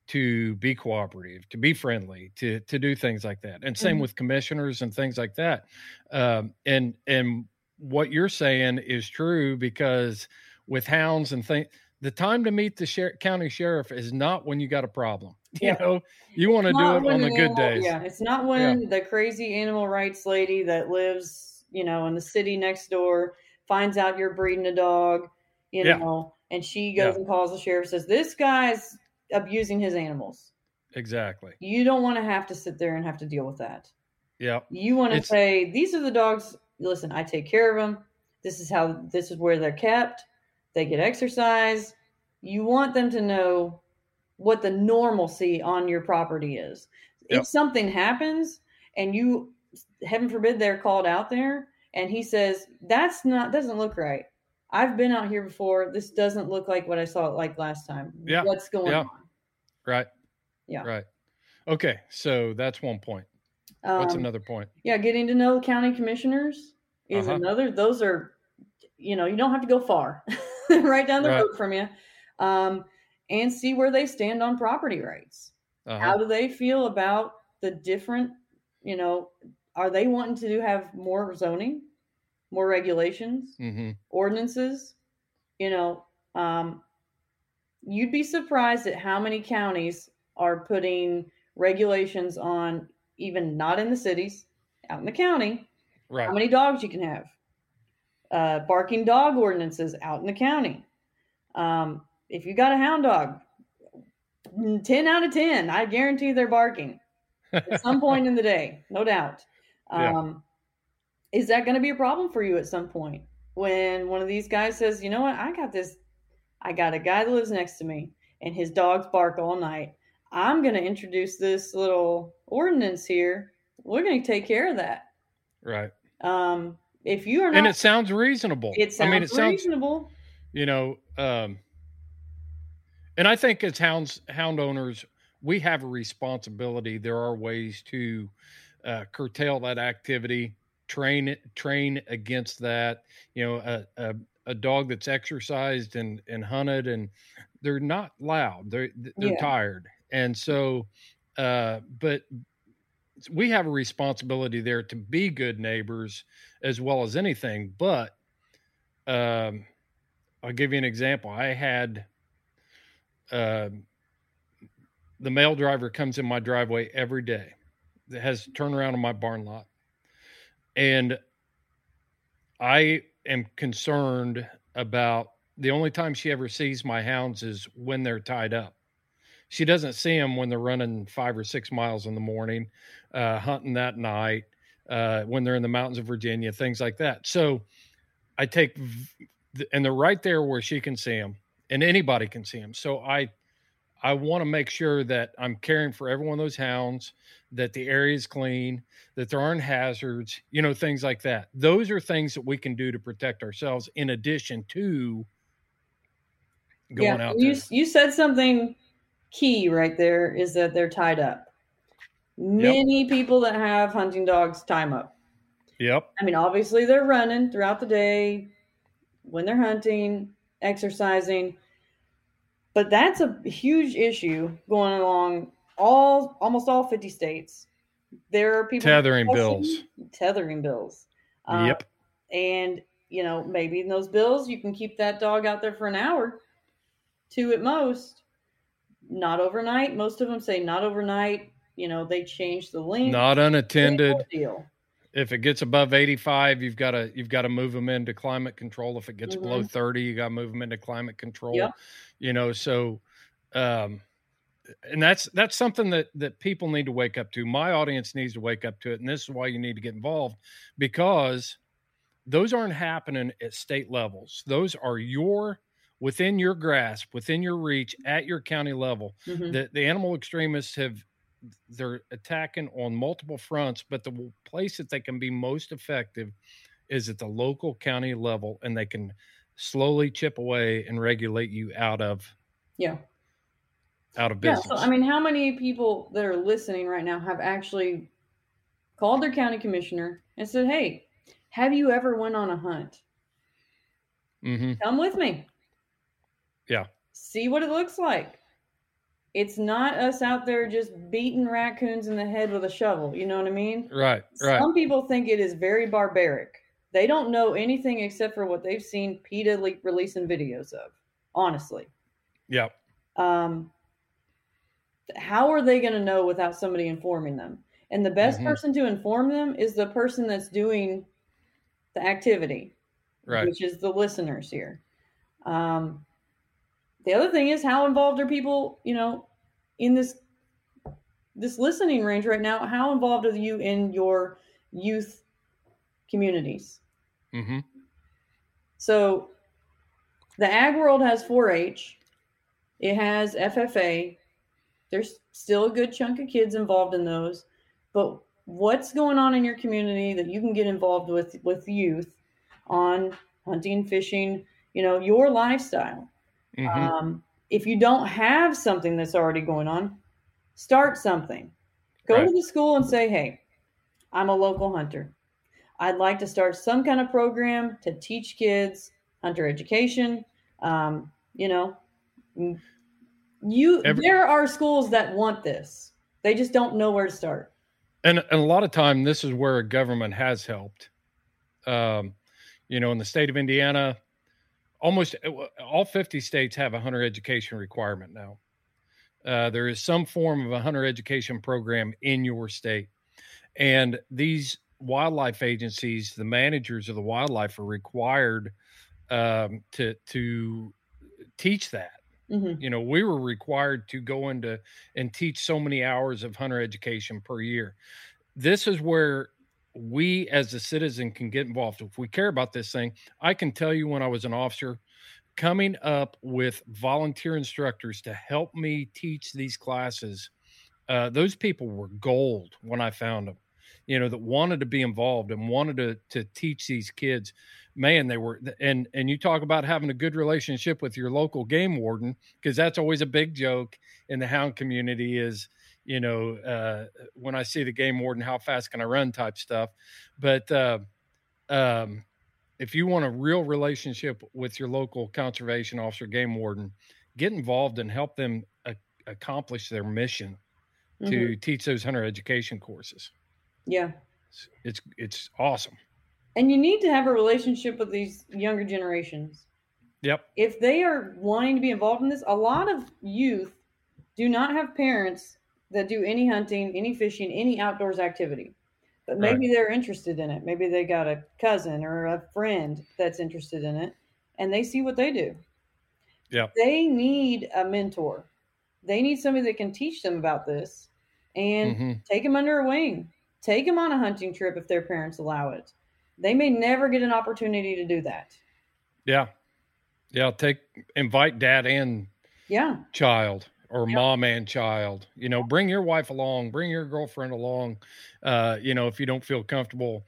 to be cooperative, to be friendly, to to do things like that. And same Mhm. with commissioners and things like that. Um, and and what you're saying is true, because with hounds and things, the time to meet the sher- county sheriff is not when you got a problem. You Yeah. know, you want to do Not it when on the an good animal- days. Yeah, it's not when the crazy animal rights lady that lives, you know, in the city next door finds out you're breeding a dog, you Yeah. know, and she goes Yeah. and calls the sheriff, says, this guy's abusing his animals. Exactly. You don't want to have to sit there and have to deal with that. Yeah. You want to It's- say, these are the dogs. Listen, I take care of them. This is how, this is where they're kept. They get exercise. You want them to know what the normalcy on your property is. Yep. If something happens and you, heaven forbid, they're called out there and he says, that's not, doesn't look right. I've been out here before. This doesn't look like what I saw it like last time. Yeah. What's going Yeah. on? Right. Yeah. Right. Okay. So that's one point. What's Um, another point? Yeah, getting to know county commissioners is Uh-huh. another. Those are, you know, you don't have to go far, right down the Right. road from you, um, and see where they stand on property rights. Uh-huh. How do they feel about the different, you know, are they wanting to do, have more zoning, more regulations, Mm-hmm. ordinances? You know, um, you'd be surprised at how many counties are putting regulations on, even not in the cities, out in the county, Right. how many dogs you can have. Uh, barking dog ordinances out in the county. Um, if you got a hound dog, ten out of ten, I guarantee they're barking at some point in the day, no doubt. Yeah. Um, is that going to be a problem for you at some point when one of these guys says, you know what, I got this, I got a guy that lives next to me and his dogs bark all night. I'm going to introduce this little ordinance here. We're going to take care of that. Right. Um, if you are not, And it sounds reasonable. it sounds I mean, it sounds, reasonable. you know, um, and I think as hounds, hound owners, we have a responsibility. There are ways to uh, curtail that activity, train it, train against that. You know, a, a, a dog that's exercised and, and hunted, and they're not loud. They're they're Yeah. tired, and so, uh, but we have a responsibility there to be good neighbors as well as anything. But um, I'll give you an example. I had. Uh, the mail driver comes in my driveway every day that has turnaround in my barn lot. And I am concerned about the only time she ever sees my hounds is when they're tied up. She doesn't see them when they're running five or six miles in the morning, uh, hunting that night, uh, when they're in the mountains of Virginia, things like that. So I take, and they're right there where she can see them and anybody can see them. So I, I want to make sure that I'm caring for every one of those hounds, that the area is clean, that there aren't hazards, you know, things like that. Those are things that we can do to protect ourselves in addition to going out you, there. You said something key right there, is that they're tied up. Many yep. people that have hunting dogs tie them up. Yep. I mean, obviously they're running throughout the day when they're hunting, exercising. But that's a huge issue going along all almost all fifty states. There are people tethering bills. Tethering bills. Um, yep. And, you know, maybe in those bills you can keep that dog out there for an hour, two at most. Not overnight. Most of them say not overnight. You know, they change the length. Not unattended. Deal. If it gets above eighty-five, you've got to you've got to move them into climate control. If it gets mm-hmm. below thirty, you got to move them into climate control. Yep. You know, so, um, and that's that's something that that people need to wake up to. My audience needs to wake up to it, and this is why you need to get involved, because those aren't happening at state levels. Those are your within your grasp, within your reach, at your county level. Mm-hmm. The the animal extremists have. They're attacking on multiple fronts, but the place that they can be most effective is at the local county level, and they can slowly chip away and regulate you out of yeah out of business. Yeah, so I mean, how many people that are listening right now have actually called their county commissioner and said, "Hey, have you ever went on a hunt? Mm-hmm. Come with me. Yeah, see what it looks like." It's not us out there just beating raccoons in the head with a shovel. You know what I mean? Right, right. Some people think it is very barbaric. They don't know anything except for what they've seen PETA le- releasing videos of, honestly. Yep. Um, how are they going to know without somebody informing them? And the best Mhm. person to inform them is the person that's doing the activity, Right. which is the listeners here. Um, the other thing is, how involved are people, you know, in this this listening range right now? How involved are you in your youth communities? Mm-hmm. So the ag world has four H. It has F F A. There's still a good chunk of kids involved in those. But what's going on in your community that you can get involved with with youth on hunting, fishing, you know, your lifestyle? Mm-hmm. Um, if you don't have something that's already going on, start something. Go Right. to the school and say, hey, I'm a local hunter. I'd like to start some kind of program to teach kids hunter education. Um, you know, you Every- there are schools that want this. They just don't know where to start. And, and a lot of time, this is where government has helped. Um, you know, in the state of Indiana, almost all fifty states have a hunter education requirement now. Uh, there is some form of a hunter education program in your state. And these wildlife agencies, the managers of the wildlife, are required um, to to teach that. Mm-hmm. You know, we were required to go into and teach so many hours of hunter education per year. This is where we as a citizen can get involved. If we care about this thing, I can tell you when I was an officer, coming up with volunteer instructors to help me teach these classes, uh, those people were gold when I found them, you know, that wanted to be involved and wanted to to teach these kids. Man, they were, and and you talk about having a good relationship with your local game warden, because that's always a big joke in the hound community is, you know, uh, when I see the game warden, how fast can I run type stuff. But uh, um, if you want a real relationship with your local conservation officer, game warden, get involved and help them a- accomplish their mission Mm-hmm. to teach those hunter education courses. Yeah. It's, it's, it's awesome. And you need to have a relationship with these younger generations. Yep. If they are wanting to be involved in this, a lot of youth do not have parents that do any hunting, any fishing, any outdoors activity. But maybe Right. they're interested in it. Maybe they got a cousin or a friend that's interested in it, and they see what they do. Yep. They need a mentor. They need somebody that can teach them about this and Mm-hmm. take them under a wing. Take them on a hunting trip if their parents allow it. They may never get an opportunity to do that. Yeah. Yeah. Take, invite dad and Yeah. child or Yeah. mom and child, you know, bring your wife along, bring your girlfriend along. Uh, you know, if you don't feel comfortable,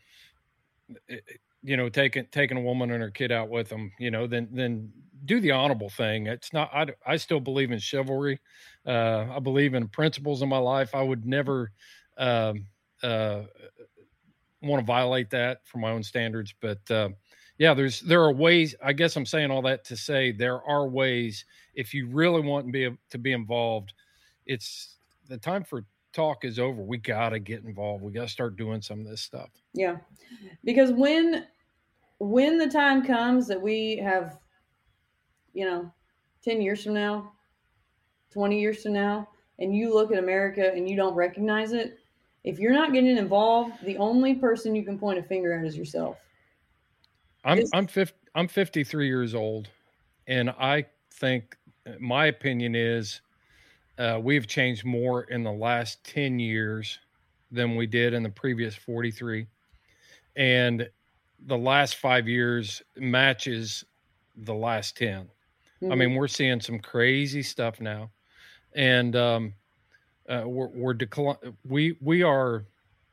you know, taking, taking a woman and her kid out with them, you know, then, then do the honorable thing. It's not, I, I still believe in chivalry. Uh, I believe in principles in my life. I would never, um, uh, want to violate that for my own standards, but, uh, yeah, there's, there are ways, I guess I'm saying all that to say there are ways if you really want to be, to be involved. It's the time for talk is over. We got to get involved. We got to start doing some of this stuff. Yeah. Because when, when the time comes that we have, you know, ten years from now, twenty years from now, and you look at America and you don't recognize it, if you're not getting involved, the only person you can point a finger at is yourself. I'm This- I'm fifty, I'm fifty-three years old, and I think my opinion is uh, we've changed more in the last ten years than we did in the previous forty-three, and the last five years matches the last ten. I mean, we're seeing some crazy stuff now, and um, uh, we're we're decli- we we are.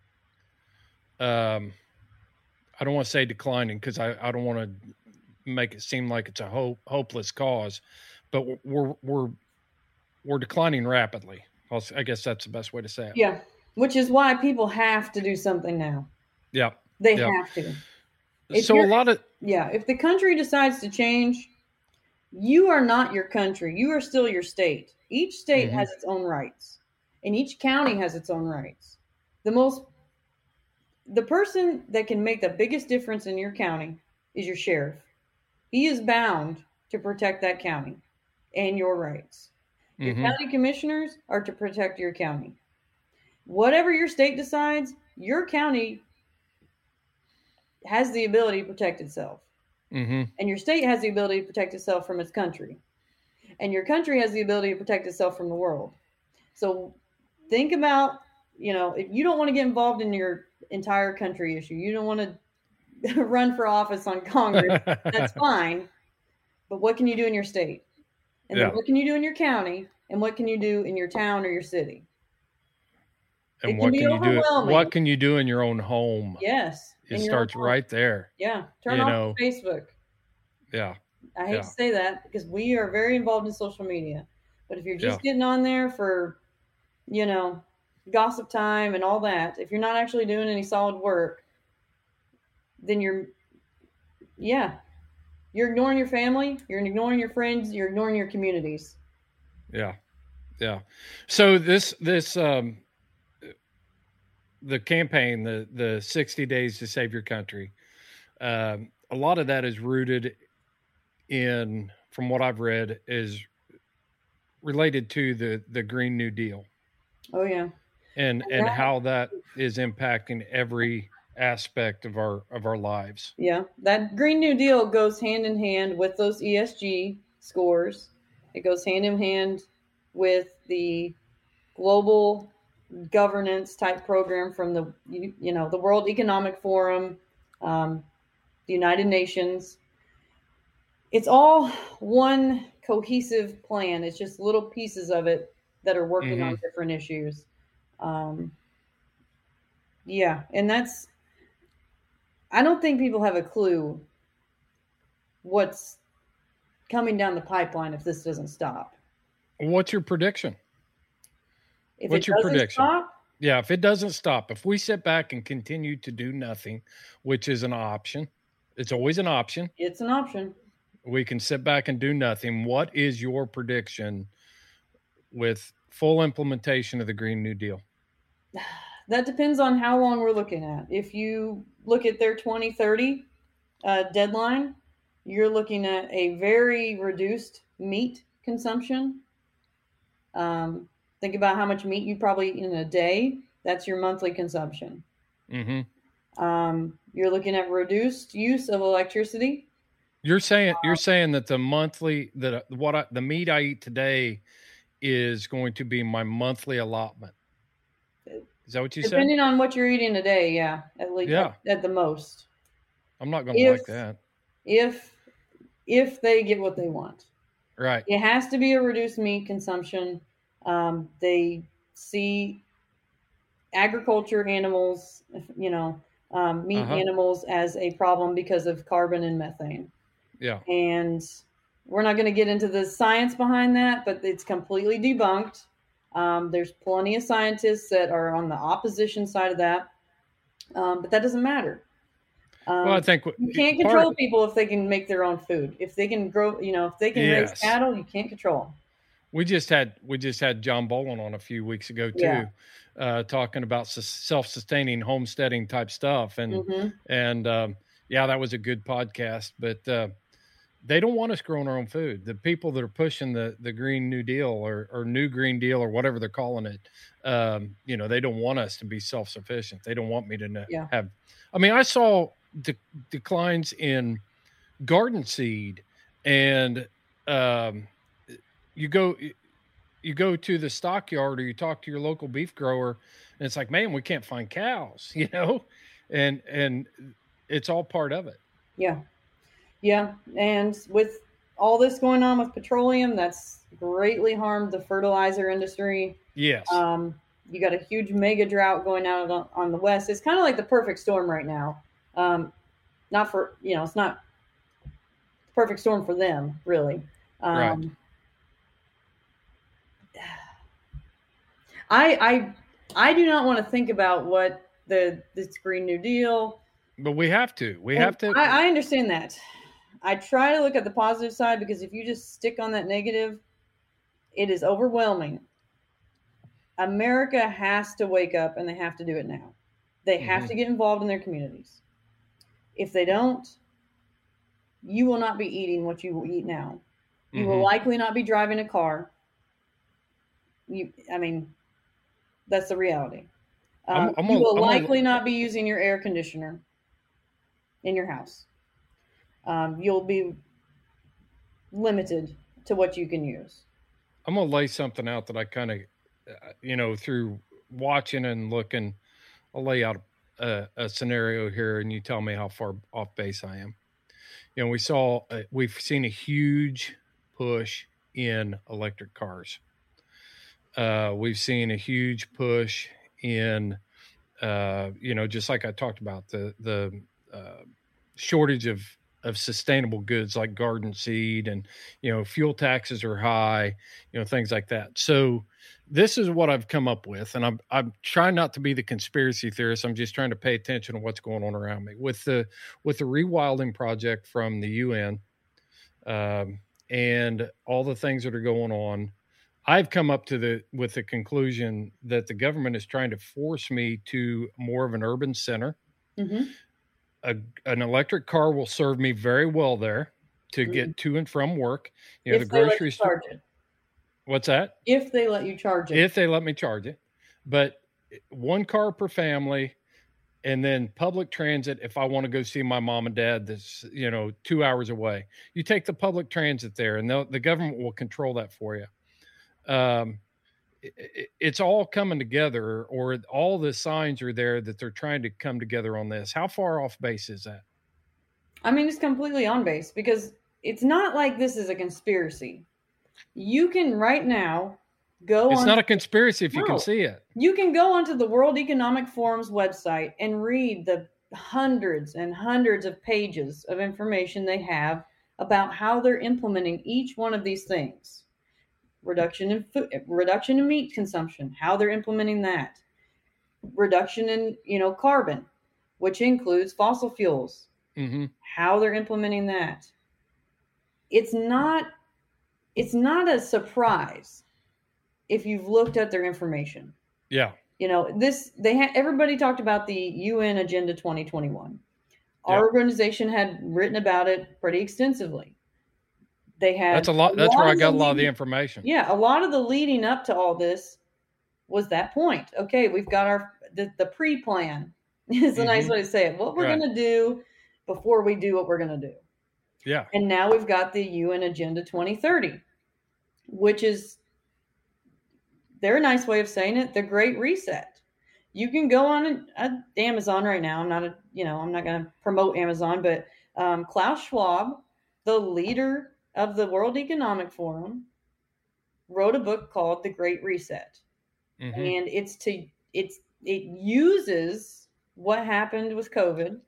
Um, I don't want to say declining because I, I don't want to make it seem like it's a hope, hopeless cause, but we're we're we're declining rapidly. I'll, I guess that's the best way to say it. yeah. Which is why people have to do something now. Yeah. They Yeah. have to. If So a you're- lot of Yeah. If the country decides to change, You are not your country. You are still your state. Each state Mhm. has its own rights, and each county has its own rights. The most, the person that can make the biggest difference in your county is your sheriff. He is bound to protect that county and your rights. Your Mhm. county commissioners are to protect your county. Whatever your state decides, your county has the ability to protect itself. Mhm. And your state has the ability to protect itself from its country. And your country has the ability to protect itself from the world. So think about, you know, if you don't want to get involved in your entire country issue, you don't want to run for office on Congress, that's fine. But what can you do in your state? And then Yeah. what can you do in your county? And what can you do in your town or your city? It And can what be can you do? overwhelming. What can you do in your own home? Yes. It in your starts own home. right there. Yeah. Turn You off know. Facebook. Yeah. I hate Yeah. to say that because we are very involved in social media. But if you're just Yeah. getting on there for, you know, gossip time and all that, if you're not actually doing any solid work, then you're, yeah, you're ignoring your family, you're ignoring your friends, you're ignoring your communities. Yeah. Yeah. So this this um the campaign, the the sixty days to save your country, um, a lot of that is rooted in, from what I've read, is related to the the Green New Deal Oh, yeah. and And and that- how that is impacting every aspect of our of our lives. Yeah. That Green New Deal goes hand in hand with those E S G scores. It goes hand in hand with the global governance type program from the, you, you know, the World Economic Forum, um, the United Nations. It's all one cohesive plan. It's just little pieces of it that are working on Mhm. different issues. Um, yeah, and that's, I don't think people have a clue what's coming down the pipeline if this doesn't stop. What's your prediction? If What's it your doesn't prediction? stop, Yeah, if it doesn't stop, if we sit back and continue to do nothing, which is an option, it's always an option. it's an option. We can sit back and do nothing. What is your prediction with full implementation of the Green New Deal? That depends on how long we're looking at. If you look at their twenty thirty uh, deadline, you're looking at a very reduced meat consumption. Um, think about how much meat you probably eat in a day. That's your monthly consumption. Mm-hmm. Um, you're looking at reduced use of electricity. You're saying you're saying that the monthly that what I, the meat I eat today is going to be my monthly allotment. Is that what you said? Depending on what you're eating a day, yeah, at least Yeah. at, at the most. I'm not going to If- like that. If if they get what they want. Right. It has to be a reduced meat consumption. Um, they see agriculture animals, you know, um, meat Uh-huh. animals as a problem because of carbon and methane. Yeah. And we're not going to get into the science behind that, but it's completely debunked. Um, there's plenty of scientists that are on the opposition side of that, um, but that doesn't matter. Um, Well, I think you can't part- control people if they can make their own food. If they can grow, you know, if they can raise Yes. cattle, you can't control them. We just had we just had John Bolin on a few weeks ago too, Yeah. uh, talking about sus- self-sustaining homesteading type stuff, and Mhm. and um, yeah, that was a good podcast. But uh, they don't want us growing our own food. The people that are pushing the the Green New Deal or or New Green Deal or whatever they're calling it, um, you know, they don't want us to be self-sufficient. They don't want me to know, Yeah. have. I mean, I saw de- declines in garden seed, and um, you go you go to the stockyard or you talk to your local beef grower, and it's like, man, we can't find cows, you know, and and it's all part of it. Yeah. Yeah. And with all this going on with petroleum, that's greatly harmed the fertilizer industry. Yes. Um, you got a huge mega drought going out on, on the west. It's kind of like the perfect storm right now. Um, not for, you know, it's not the perfect storm for them, really. Um, Right. I, I, I do not want to think about what the this Green New Deal. But we have to. We and have to. I, I understand that. I try to look at the positive side, because if you just stick on that negative, it is overwhelming. America has to wake up, and they have to do it now. They have Mhm. to get involved in their communities. If they don't, you will not be eating what you eat now. You will Mhm. likely not be driving a car. You, I mean, that's the reality. I'm- Um, I'm you gonna- will I'm gonna- likely not be using your air conditioner in your house. Um, you'll be limited to what you can use. I'm gonna lay something out that I kind of, uh, you know, through watching and looking. I'll lay out a, a scenario here, and you tell me how far off base I am. You know, we saw, uh, we've seen a huge push in electric cars. Uh, we've seen a huge push in, uh, you know, just like I talked about, the the uh, shortage of of sustainable goods like garden seed, and you know, fuel taxes are high, you know, things like that. So this is what I've come up with, and I'm I'm trying not to be the conspiracy theorist. I'm just trying to pay attention to what's going on around me with the with the rewilding project from the U N, um, and all the things that are going on. I've come up to the with the conclusion that the government is trying to force me to more of an urban center. Mm-hmm. A, an electric car will serve me very well there to Mhm. get to and from work. You know, If the they let grocery you store. charge it. What's that? If they let you charge it. If they let me charge it. But one car per family, and then public transit if I want to go see my mom and dad that's, you know, two hours away. You take the public transit there, and the, the government will control that for you. Um, it, it, it's all coming together, or all the signs are there that they're trying to come together on this. How far off base is that? I mean, it's completely on base, because it's not like this is a conspiracy. You can right now go It's on. not a conspiracy if you No. can see it. You can go onto the World Economic Forum's website and read the hundreds and hundreds of pages of information they have about how they're implementing each one of these things. Reduction in food, reduction in meat consumption, how they're implementing that. Reduction in, you know, carbon, which includes fossil fuels, Mm-hmm. how they're implementing that. It's not, it's not a surprise if you've looked at their information. Yeah. You know, this, they had, everybody talked about the U N Agenda twenty twenty-one. Our Yeah. organization had written about it pretty extensively. They had That's a lot. That's lot where I of got a the lot of the leading- information. Yeah, a lot of the leading up to all this was that point. Okay, we've got our the, the pre-plan is a nice Mhm. way to say it. What we're Right. going to do before we do what we're going to do. Yeah. And now we've got the U N Agenda twenty thirty, which is, they're a nice way of saying it, the Great Reset. You can go on uh, Amazon right now. I'm not a, you know, I'm not going to promote Amazon, but um, Klaus Schwab, the leader of the World Economic Forum, wrote a book called The Great Reset. Mhm. And it's to it's it uses what happened with COVID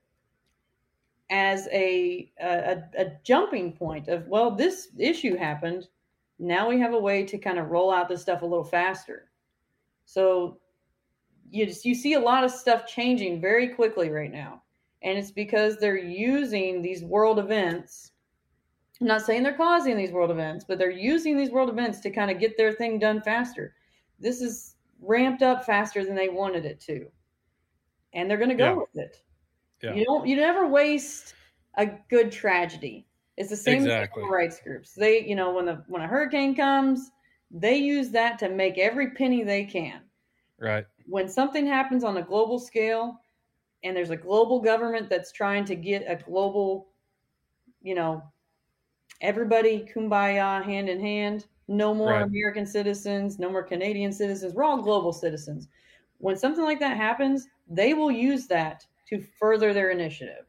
as a, a a jumping point of, well, this issue happened. Now we have a way to kind of roll out this stuff a little faster. So you just, you see a lot of stuff changing very quickly right now, and it's because they're using these world events. I'm not saying they're causing these world events, but they're using these world events to kind of get their thing done faster. This is ramped up faster than they wanted it to, and they're going to go Yeah. with it. Yeah. You don't, you never waste a good tragedy. It's the same Exactly. as civil rights groups. They, you know, when the when a hurricane comes, they use that to make every penny they can. Right. When something happens on a global scale, and there's a global government that's trying to get a global, you know, everybody kumbaya, hand in hand, no more Right. American citizens, no more Canadian citizens, we're all global citizens. When something like that happens, they will use that to further their initiative.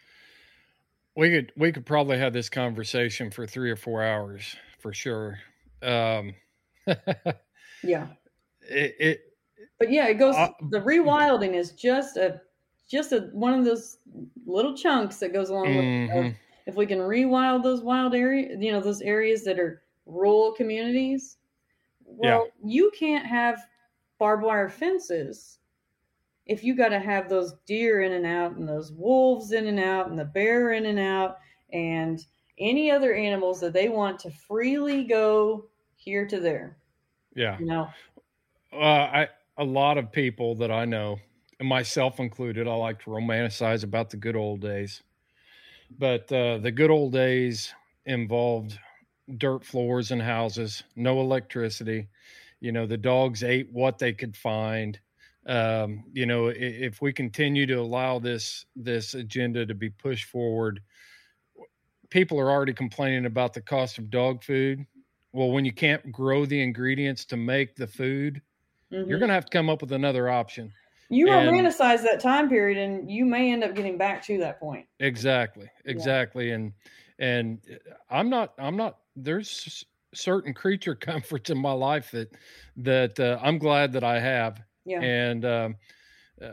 We could we could probably have this conversation for three or four hours for sure. Um, it, Yeah. it But yeah, it goes, Uh, the rewilding is just a just a one of those little chunks that goes along with it. Mhm. If we can rewild those wild areas, you know, those areas that are rural communities, well, you can't have barbed wire fences if you got to have those deer in and out, and those wolves in and out, and the bear in and out, and any other animals that they want to freely go here to there. Yeah. You know, Uh, I a lot of people that I know, and myself included, I like to romanticize about the good old days. But uh, the good old days involved dirt floors and houses, no electricity. You know, the dogs ate what they could find. Um, you know, if, if we continue to allow this this agenda to be pushed forward, people are already complaining about the cost of dog food. Well, when you can't grow the ingredients to make the food, mm-hmm. you're going to have to come up with another option. You and, romanticize that time period, and you may end up getting back to that point. Exactly, exactly. Yeah. And and I'm not, I'm not. There's certain creature comforts in my life that that uh, I'm glad that I have. Yeah. And um, uh,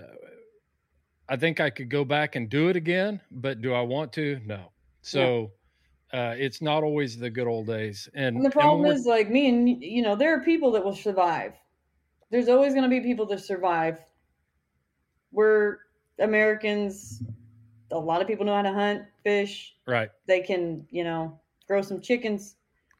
I think I could go back and do it again, but do I want to? No. So. Yeah. Uh, it's not always the good old days. And, and the problem and is, like me and, you know, there are people that will survive. There's always going to be people that survive. We're Americans. A lot of people know how to hunt, fish. Right. They can, you know, grow some chickens.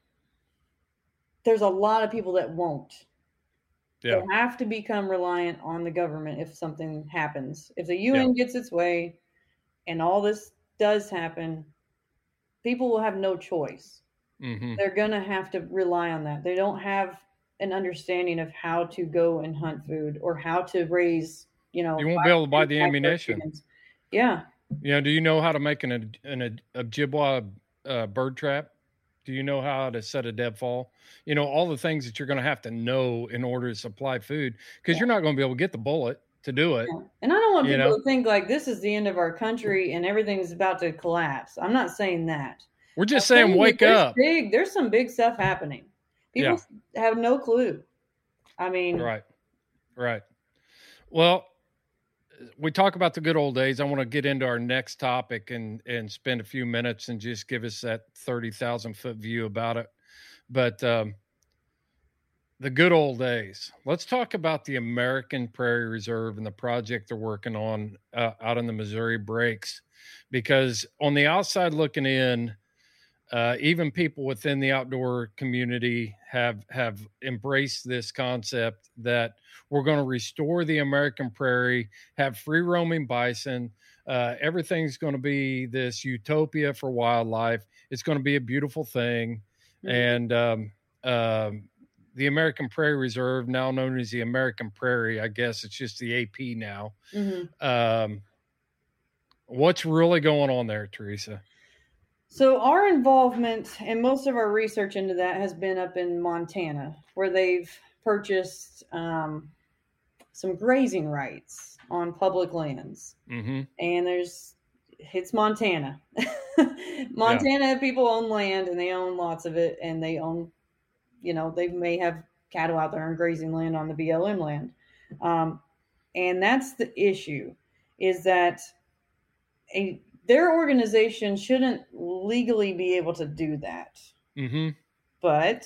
There's a lot of people that won't. Yeah. They have to become reliant on the government if something happens. If the U N yeah. gets its way and all this does happen, people will have no choice. Mm-hmm. They're going to have to rely on that. They don't have an understanding of how to go and hunt food or how to raise, you know. You won't be able to buy the ammunition. Chickens. Yeah. You know, do you know how to make an, an Ojibwa uh, bird trap? Do you know how to set a deadfall? You know, all the things that you're going to have to know in order to supply food, because yeah. you're not going to be able to get the bullet to do it. Yeah. And I don't want people know? to think like this is the end of our country and everything's about to collapse. I'm not saying that. We're just I'm saying, saying wake there's up. Big, there's some big stuff happening. People yeah. have no clue. I mean, right, right. Well, we talk about the good old days. I want to get into our next topic and and spend a few minutes and just give us that thirty thousand foot view about it. But um, the good old days. Let's talk about the American Prairie Reserve and the project they're working on uh, out in the Missouri Breaks, because on the outside looking in, uh, even people within the outdoor community have have embraced this concept that we're going to restore the American prairie, have free roaming bison. Uh, everything's going to be this utopia for wildlife. It's going to be a beautiful thing. Mm-hmm. And um, um, the American Prairie Reserve, now known as the American Prairie, I guess it's just the A P now. Mm-hmm. Um, what's really going on there, Teresa? So our involvement and most of our research into that has been up in Montana, where they've purchased um, some grazing rights on public lands. Mm-hmm. And there's, it's Montana. Montana yeah. people own land and they own lots of it, and they own, you know, they may have cattle out there on grazing land on the B L M land. Um, and that's the issue, is that a their organization shouldn't legally be able to do that. Mm-hmm. But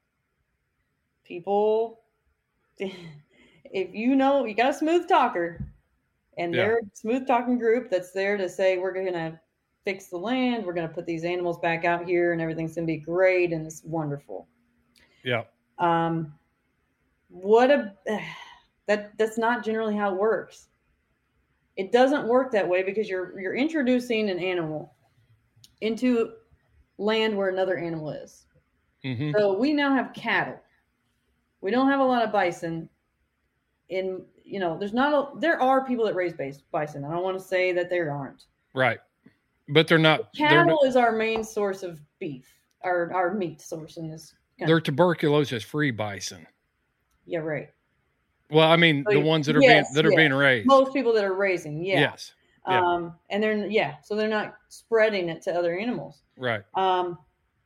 people, if you know, you got a smooth talker, and yeah. they're a smooth talking group that's there to say, we're going to fix the land, we're going to put these animals back out here, and everything's going to be great, and it's wonderful. Yeah. Um, what a, that, that's not generally how it works. It doesn't work that way, because you're you're introducing an animal into land where another animal is. Mm-hmm. So we now have cattle. We don't have a lot of bison. In you know, there's not a, there are people that raise bison. I don't want to say that there aren't. Right, but they're not. Cattle they're not, is our main source of beef, our our meat source in this country. They're tuberculosis-free bison. Yeah, right. Well, I mean, so, the ones that are yes, being that are yes. being raised. Most people that are raising, yeah. Yes. Yeah. Um, and they're yeah, so they're not spreading it to other animals. Right. Um,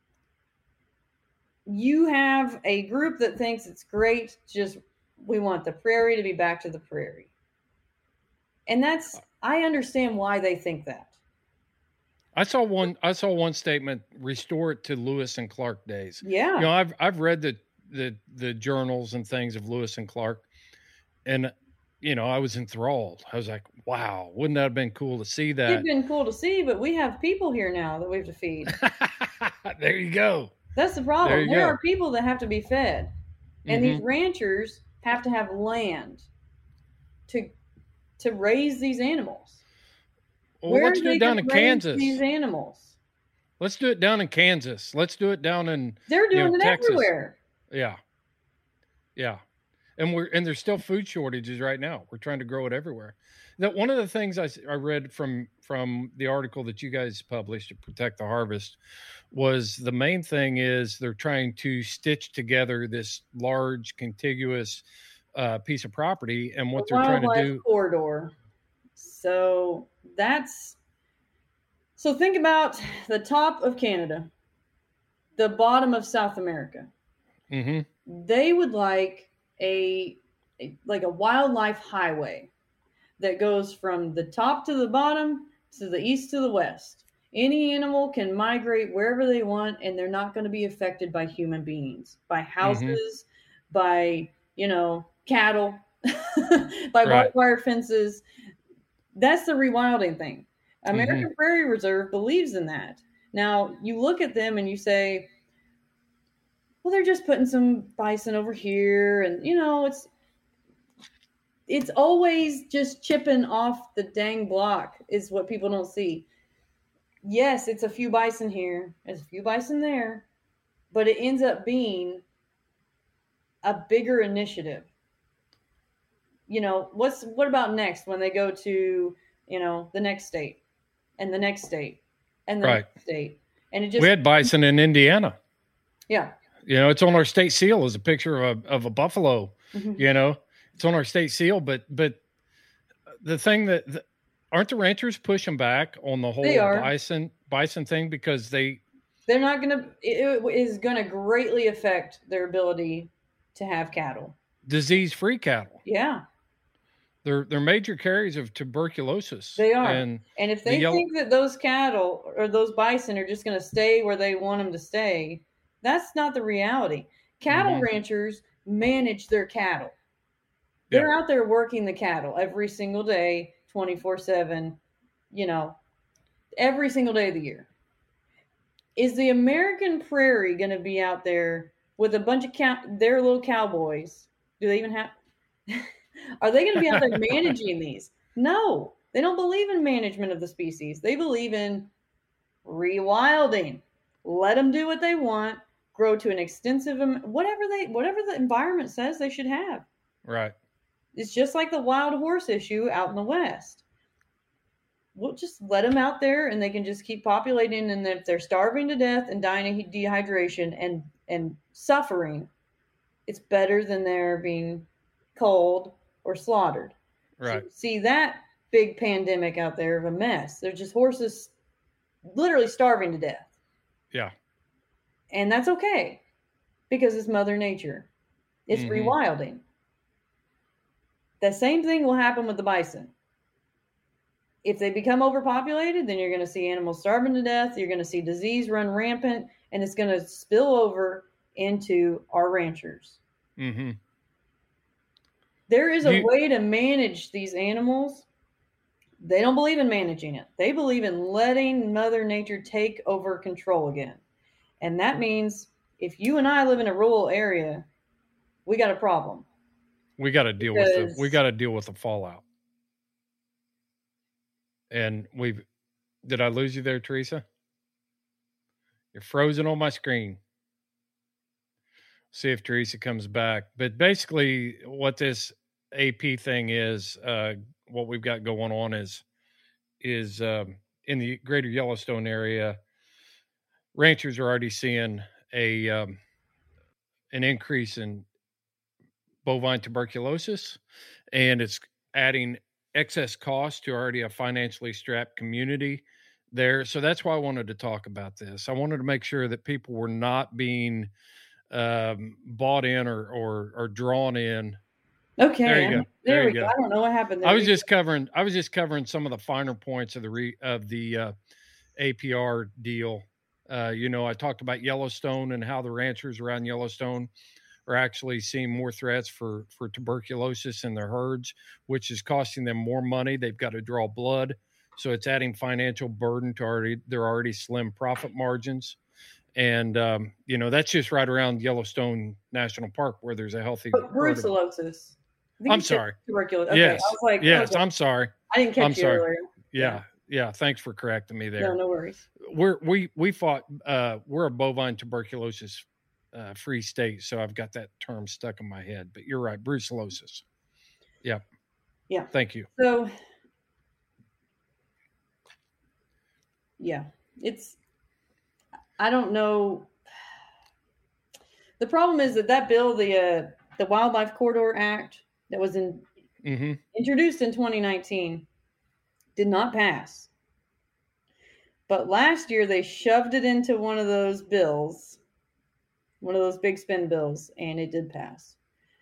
you have a group that thinks it's great. Just we want the prairie to be back to the prairie, and that's I understand why they think that. I saw one. I saw one statement: restore it to Lewis and Clark days. Yeah. You know, I've I've read the the the journals and things of Lewis and Clark, and you know, I was enthralled. I was like, wow, wouldn't that have been cool to see that? It'd been cool to see, but we have people here now that we have to feed. There you go. That's the problem. There you There go. are people that have to be fed, and Mhm. these ranchers have to have land to to raise these animals. Well, Where let's are do they it down gonna in raise Kansas. These animals, Let's do it down in Kansas. Let's do it down in they're you know, doing it Texas. everywhere. Yeah. Yeah. And we're and there's still food shortages right now. We're trying to grow it everywhere. That one of the things I, s- I read from from the article that you guys published to Protect the Harvest was the main thing is they're trying to stitch together this large contiguous uh, piece of property, and what The they're trying to wildlife do. corridor. So that's so think about the top of Canada, the bottom of South America. hmm They would like a, a like a wildlife highway that goes from the top to the bottom to the east to the west. Any animal can migrate wherever they want, and they're not going to be affected by human beings, by houses, by, you know, cattle, by Right. barbed wire fences. That's the rewilding thing. American Prairie Reserve believes in that. Now, you look at them and you say, well, they're just putting some bison over here, and you know, it's it's always just chipping off the dang block is what people don't see. Yes, it's a few bison here, there's a few bison there, but it ends up being a bigger initiative. You know, what's what about next when they go to, you know, the next state and the next state and the Right. next state. And it just We had bison in Indiana. yeah. You know, it's on our state seal as a picture of a, of a buffalo. Mhm. You know, it's on our state seal. But but the thing that the, aren't the ranchers pushing back on the whole They are. bison bison thing because they They're not going to it it is going to greatly affect their ability to have cattle. disease free cattle. Yeah. They're they're major carriers of tuberculosis. They are. And And if the they yellow- think that those cattle or those bison are just going to stay where they want them to stay, that's not the reality. Cattle Mhm. ranchers manage their cattle. They're out there working the cattle every single day, twenty-four seven, you know, every single day of the year. Is the American Prairie going to be out there with a bunch of cow- their little cowboys? Do they even have Are they going to be out there managing these? No, they don't believe in management of the species. They believe in rewilding. Let them do what they want, grow to an extensive, am- whatever they, whatever the environment says they should have. right. It's just like the wild horse issue out in the West. We'll just let them out there, and they can just keep populating. And if they're starving to death and dying of dehydration and and suffering, it's better than they're being culled or slaughtered. Right. So see that big pandemic out there of a mess. They're just horses literally starving to death. Yeah. And that's okay because it's Mother Nature. It's Mhm. rewilding. The same thing will happen with the bison. If they become overpopulated, then you're going to see animals starving to death. You're going to see disease run rampant, and it's going to spill over into our ranchers. Mm-hmm. There is a You- way to manage these animals. They don't believe in managing it. They believe in letting Mother Nature take over control again. And that means if you and I live in a rural area, we got a problem. We got to deal with the we Because- got to deal with the fallout. And we've did I lose you there, Teresa? You're frozen on my screen. See if Teresa comes back. But basically, what this A P thing is, uh, what we've got going on is is um, in the greater Yellowstone area, ranchers are already seeing a um, an increase in bovine tuberculosis, and it's adding excess cost to already a financially strapped community there. So that's why I wanted to talk about this. I wanted to make sure that people were not being um, bought in or, or or drawn in. Okay. There you go. There, There we you go. go. I don't know what happened there. I was just covering. I was just covering some of the finer points of the re, of the uh, A P R deal. Uh, you know, I talked about Yellowstone and how the ranchers around Yellowstone are actually seeing more threats for, for tuberculosis in their herds, which is costing them more money. They've got to draw blood. So it's adding financial burden to already their already slim profit margins. And, um, you know, that's just right around Yellowstone National Park where there's a healthy But brucellosis. I think I'm you said sorry. Tuberculosis. Okay, Yes. I was like, yes. okay. I'm sorry. I didn't catch I'm you sorry. earlier. Yeah. Yeah. Thanks for correcting me there. No, no worries. We're, we, we fought, uh, we're a bovine tuberculosis uh, free state. So I've got that term stuck in my head, but you're right. Brucellosis. Yeah. Yeah. Thank you. So, yeah, it's, I don't know. The problem is that that bill, the uh, the Wildlife Corridor Act that was in, mm-hmm. introduced in twenty nineteen, did not pass. But last year they shoved it into one of those bills, one of those big spend bills, and it did pass.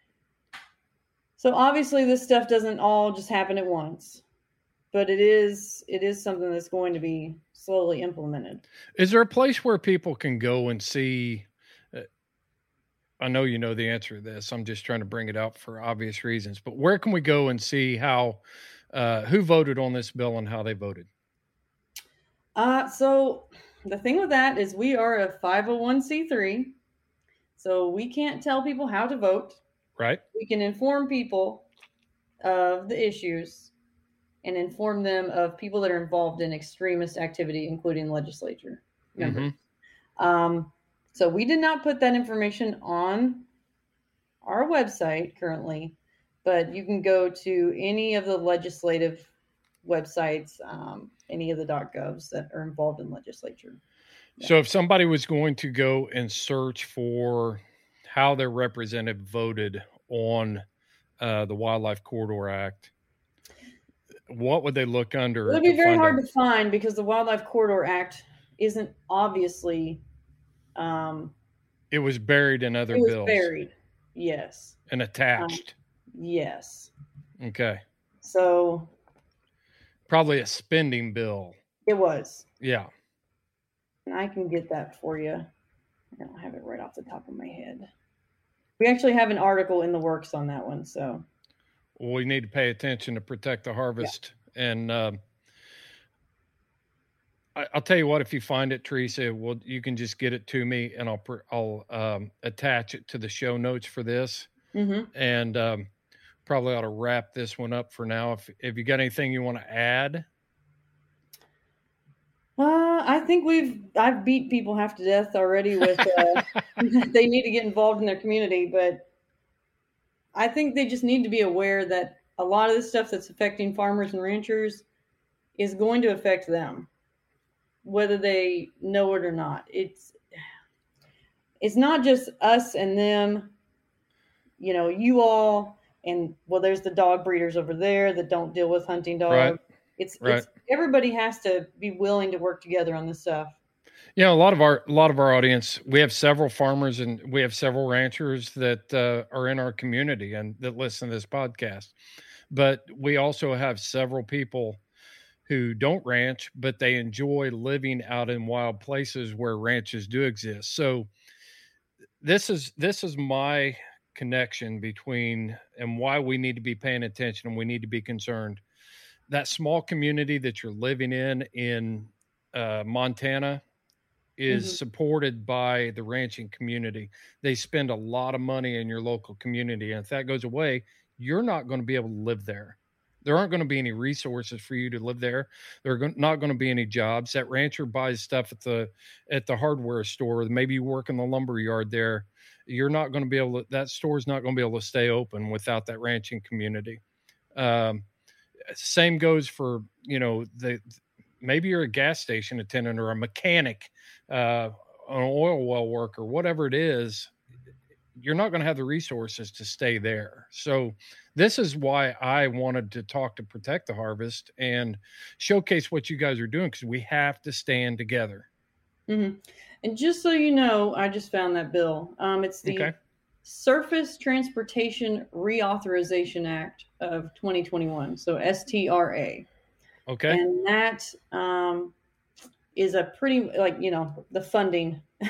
So obviously this stuff doesn't all just happen at once, but it is it is something that's going to be slowly implemented. Is there a place where people can go and see? Uh, I know you know the answer to this. I'm just trying to bring it up for obvious reasons. But where can we go and see how uh, who voted on this bill and how they voted? Uh, so the thing with that is we are a five oh one c three, so we can't tell people how to vote. Right. We can inform people of the issues and inform them of people that are involved in extremist activity, including legislature members. Mm-hmm. Um, so we did not put that information on our website currently, but you can go to any of the legislative websites, um, any of the .govs that are involved in legislature. Yeah. So if somebody was going to go and search for how their representative voted on uh, the Wildlife Corridor Act, what would they look under? It would be very hard them? to find because the Wildlife Corridor Act isn't obviously. Um, it was buried in other it was bills. Buried, yes. And attached. Um, yes. Okay. So. Probably a spending bill. It was. Yeah. And I can get that for you. I don't have it right off the top of my head. We actually have an article in the works on that one, so. Well, we need to pay attention to protect the harvest. Yeah. And um, I, I'll tell you what, if you find it, Teresa, well, you can just get it to me and I'll I'll um, attach it to the show notes for this. Mm-hmm. And um, probably ought to wrap this one up for now. If, if you got anything you want to add. Uh, I think we've, I've beat people half to death already with, uh, they need to get involved in their community, but I think they just need to be aware that a lot of the stuff that's affecting farmers and ranchers is going to affect them, whether they know it or not. It's, it's not just us and them, you know, you all, and well, there's the dog breeders over there that don't deal with hunting dogs. Right. It's, right. it's everybody has to be willing to work together on this stuff. Yeah, you know, a lot of our a lot of our audience, we have several farmers and we have several ranchers that uh, are in our community and that listen to this podcast. But we also have several people who don't ranch, but they enjoy living out in wild places where ranches do exist. So this is this is my connection between and why we need to be paying attention and we need to be concerned. That small community that you're living in in uh, Montana is mm-hmm. supported by the ranching community. They spend a lot of money in your local community. And if that goes away, you're not going to be able to live there. There aren't going to be any resources for you to live there. There are not going to be any jobs. That rancher buys stuff at the at the hardware store. Maybe you work in the lumber yard there. You're not going to be able to, that store's not going to be able to stay open without that ranching community. Um, Same goes for, you know, the maybe you're a gas station attendant or a mechanic, uh, an oil well worker, whatever it is, you're not going to have the resources to stay there. So this is why I wanted to talk to Protect the Harvest and showcase what you guys are doing, because we have to stand together. Mm-hmm. And just so you know, I just found that bill. Um, it's the okay. Surface Transportation Reauthorization Act of twenty twenty-one, so S T R A. Okay. And that um, is a pretty, like, you know, the funding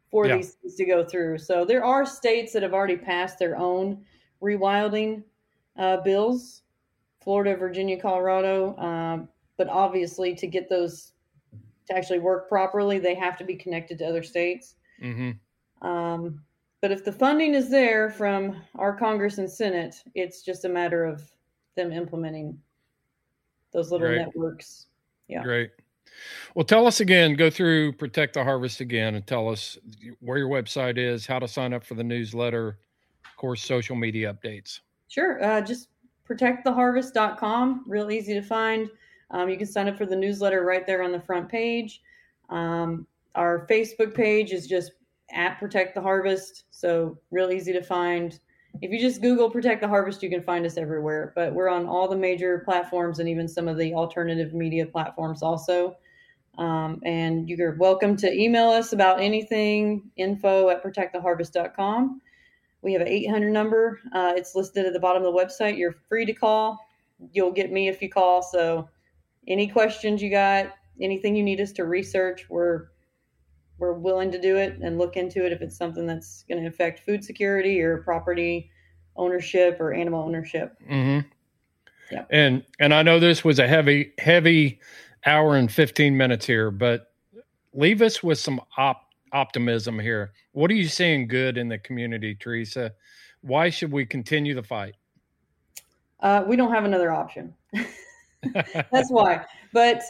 for Yeah. these things to go through. So there are states that have already passed their own rewilding uh, bills, Florida, Virginia, Colorado. Um, but obviously, to get those to actually work properly, they have to be connected to other states. Mm-hmm. Um, but if the funding is there from our Congress and Senate, it's just a matter of them implementing those little Great. networks. Yeah. Great. Well, tell us again, go through Protect the Harvest again and tell us where your website is, how to sign up for the newsletter, of course, social media updates. Sure. Uh, just protect the harvest dot com. Real easy to find. Um, you can sign up for the newsletter right there on the front page. Um, our Facebook page is just at Protect the Harvest. So real easy to find. If you just Google Protect the Harvest, you can find us everywhere. But we're on all the major platforms and even some of the alternative media platforms also. Um, and you're welcome to email us about anything, info at protect the harvest dot com. We have an eight hundred number. Uh, it's listed at the bottom of the website. You're free to call. You'll get me if you call. So any questions you got, anything you need us to research, we're we're willing to do it and look into it if it's something that's going to affect food security or property ownership or animal ownership. Mm-hmm. Yeah. And and I know this was a heavy, heavy hour and fifteen minutes here, but leave us with some op- optimism here. What are you seeing good in the community, Teresa? Why should we continue the fight? Uh, we don't have another option. That's why. But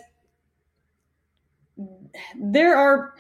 there are,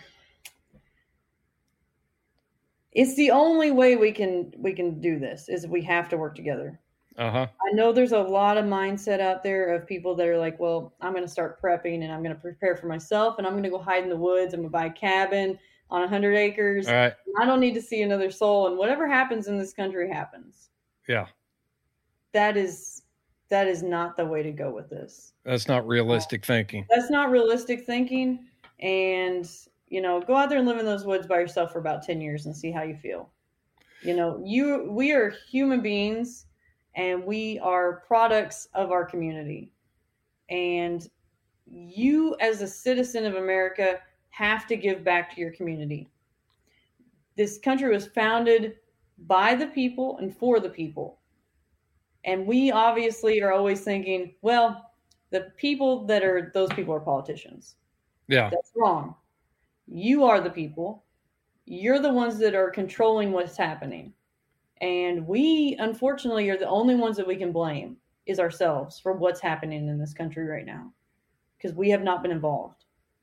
it's the only way we can, we can do this is we have to work together. Uh-huh. I know there's a lot of mindset out there of people that are like, well, I'm going to start prepping and I'm going to prepare for myself and I'm going to go hide in the woods. I'm going to buy a cabin on one hundred acres. All right. I don't need to see another soul. And whatever happens in this country happens. Yeah. That is, that is not the way to go with this. That's not realistic thinking. That's not realistic thinking. And, you know, go out there and live in those woods by yourself for about ten years and see how you feel. You know, you, we are human beings. And we are products of our community. And you, as a citizen of America, have to give back to your community. This country was founded by the people and for the people. And we obviously are always thinking, well, the people that are, those people are politicians. Yeah. That's wrong. You are the people. You're the ones that are controlling what's happening. And we, unfortunately, are the only ones that we can blame is ourselves for what's happening in this country right now, because we have not been involved.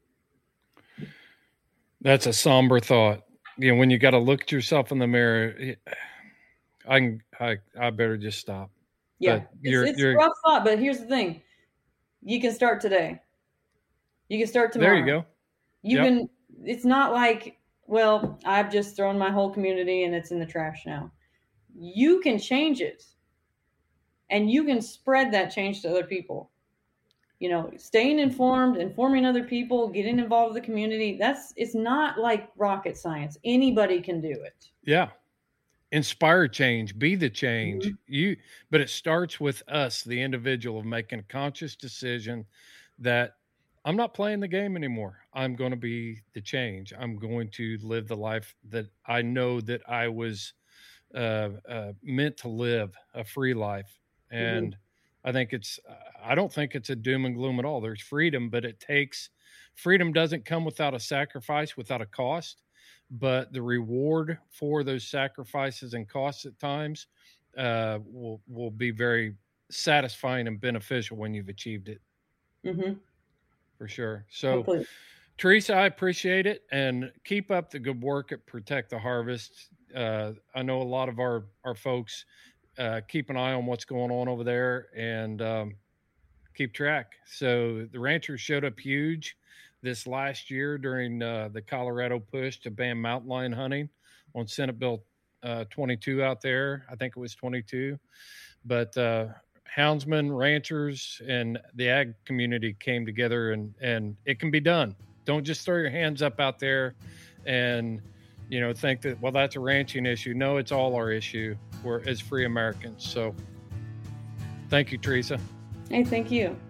That's a somber thought. You know, when you got to look at yourself in the mirror, I can, I, I better just stop. Yeah, But you're, it's, it's you're, a rough thought, but here's the thing. You can start today. You can start tomorrow. there you go. You Yep. can, it's not like, well, I've just thrown my whole community and it's in the trash now. You can change it. And you can spread that change to other people. You know, staying informed, informing other people, getting involved with the community. That's, it's not like rocket science. Anybody can do it. Yeah. Inspire change, be the change. Mm-hmm. You, but it starts with us, the individual, of making a conscious decision that I'm not playing the game anymore. I'm going to be the change. I'm going to live the life that I know that I was uh, uh, meant to live, a free life. And mm-hmm. I think it's, I don't think it's a doom and gloom at all. There's freedom, but it takes, freedom doesn't come without a sacrifice, without a cost, but the reward for those sacrifices and costs at times uh, will, will be very satisfying and beneficial when you've achieved it. Mm-hmm. For sure. So, Hopefully. Teresa, I appreciate it, and keep up the good work at Protect the Harvest. Uh, I know a lot of our, our folks uh, keep an eye on what's going on over there and um, keep track. So the ranchers showed up huge this last year during uh, the Colorado push to ban mountain lion hunting on Senate Bill uh, twenty-two out there. I think it was twenty-two. But uh, houndsmen, ranchers, and the ag community came together, and, and it can be done. Don't just throw your hands up out there and, you know, think that, well, that's a ranching issue. No, it's all our issue. We're as free Americans. So thank you, Teresa. Hey, thank you.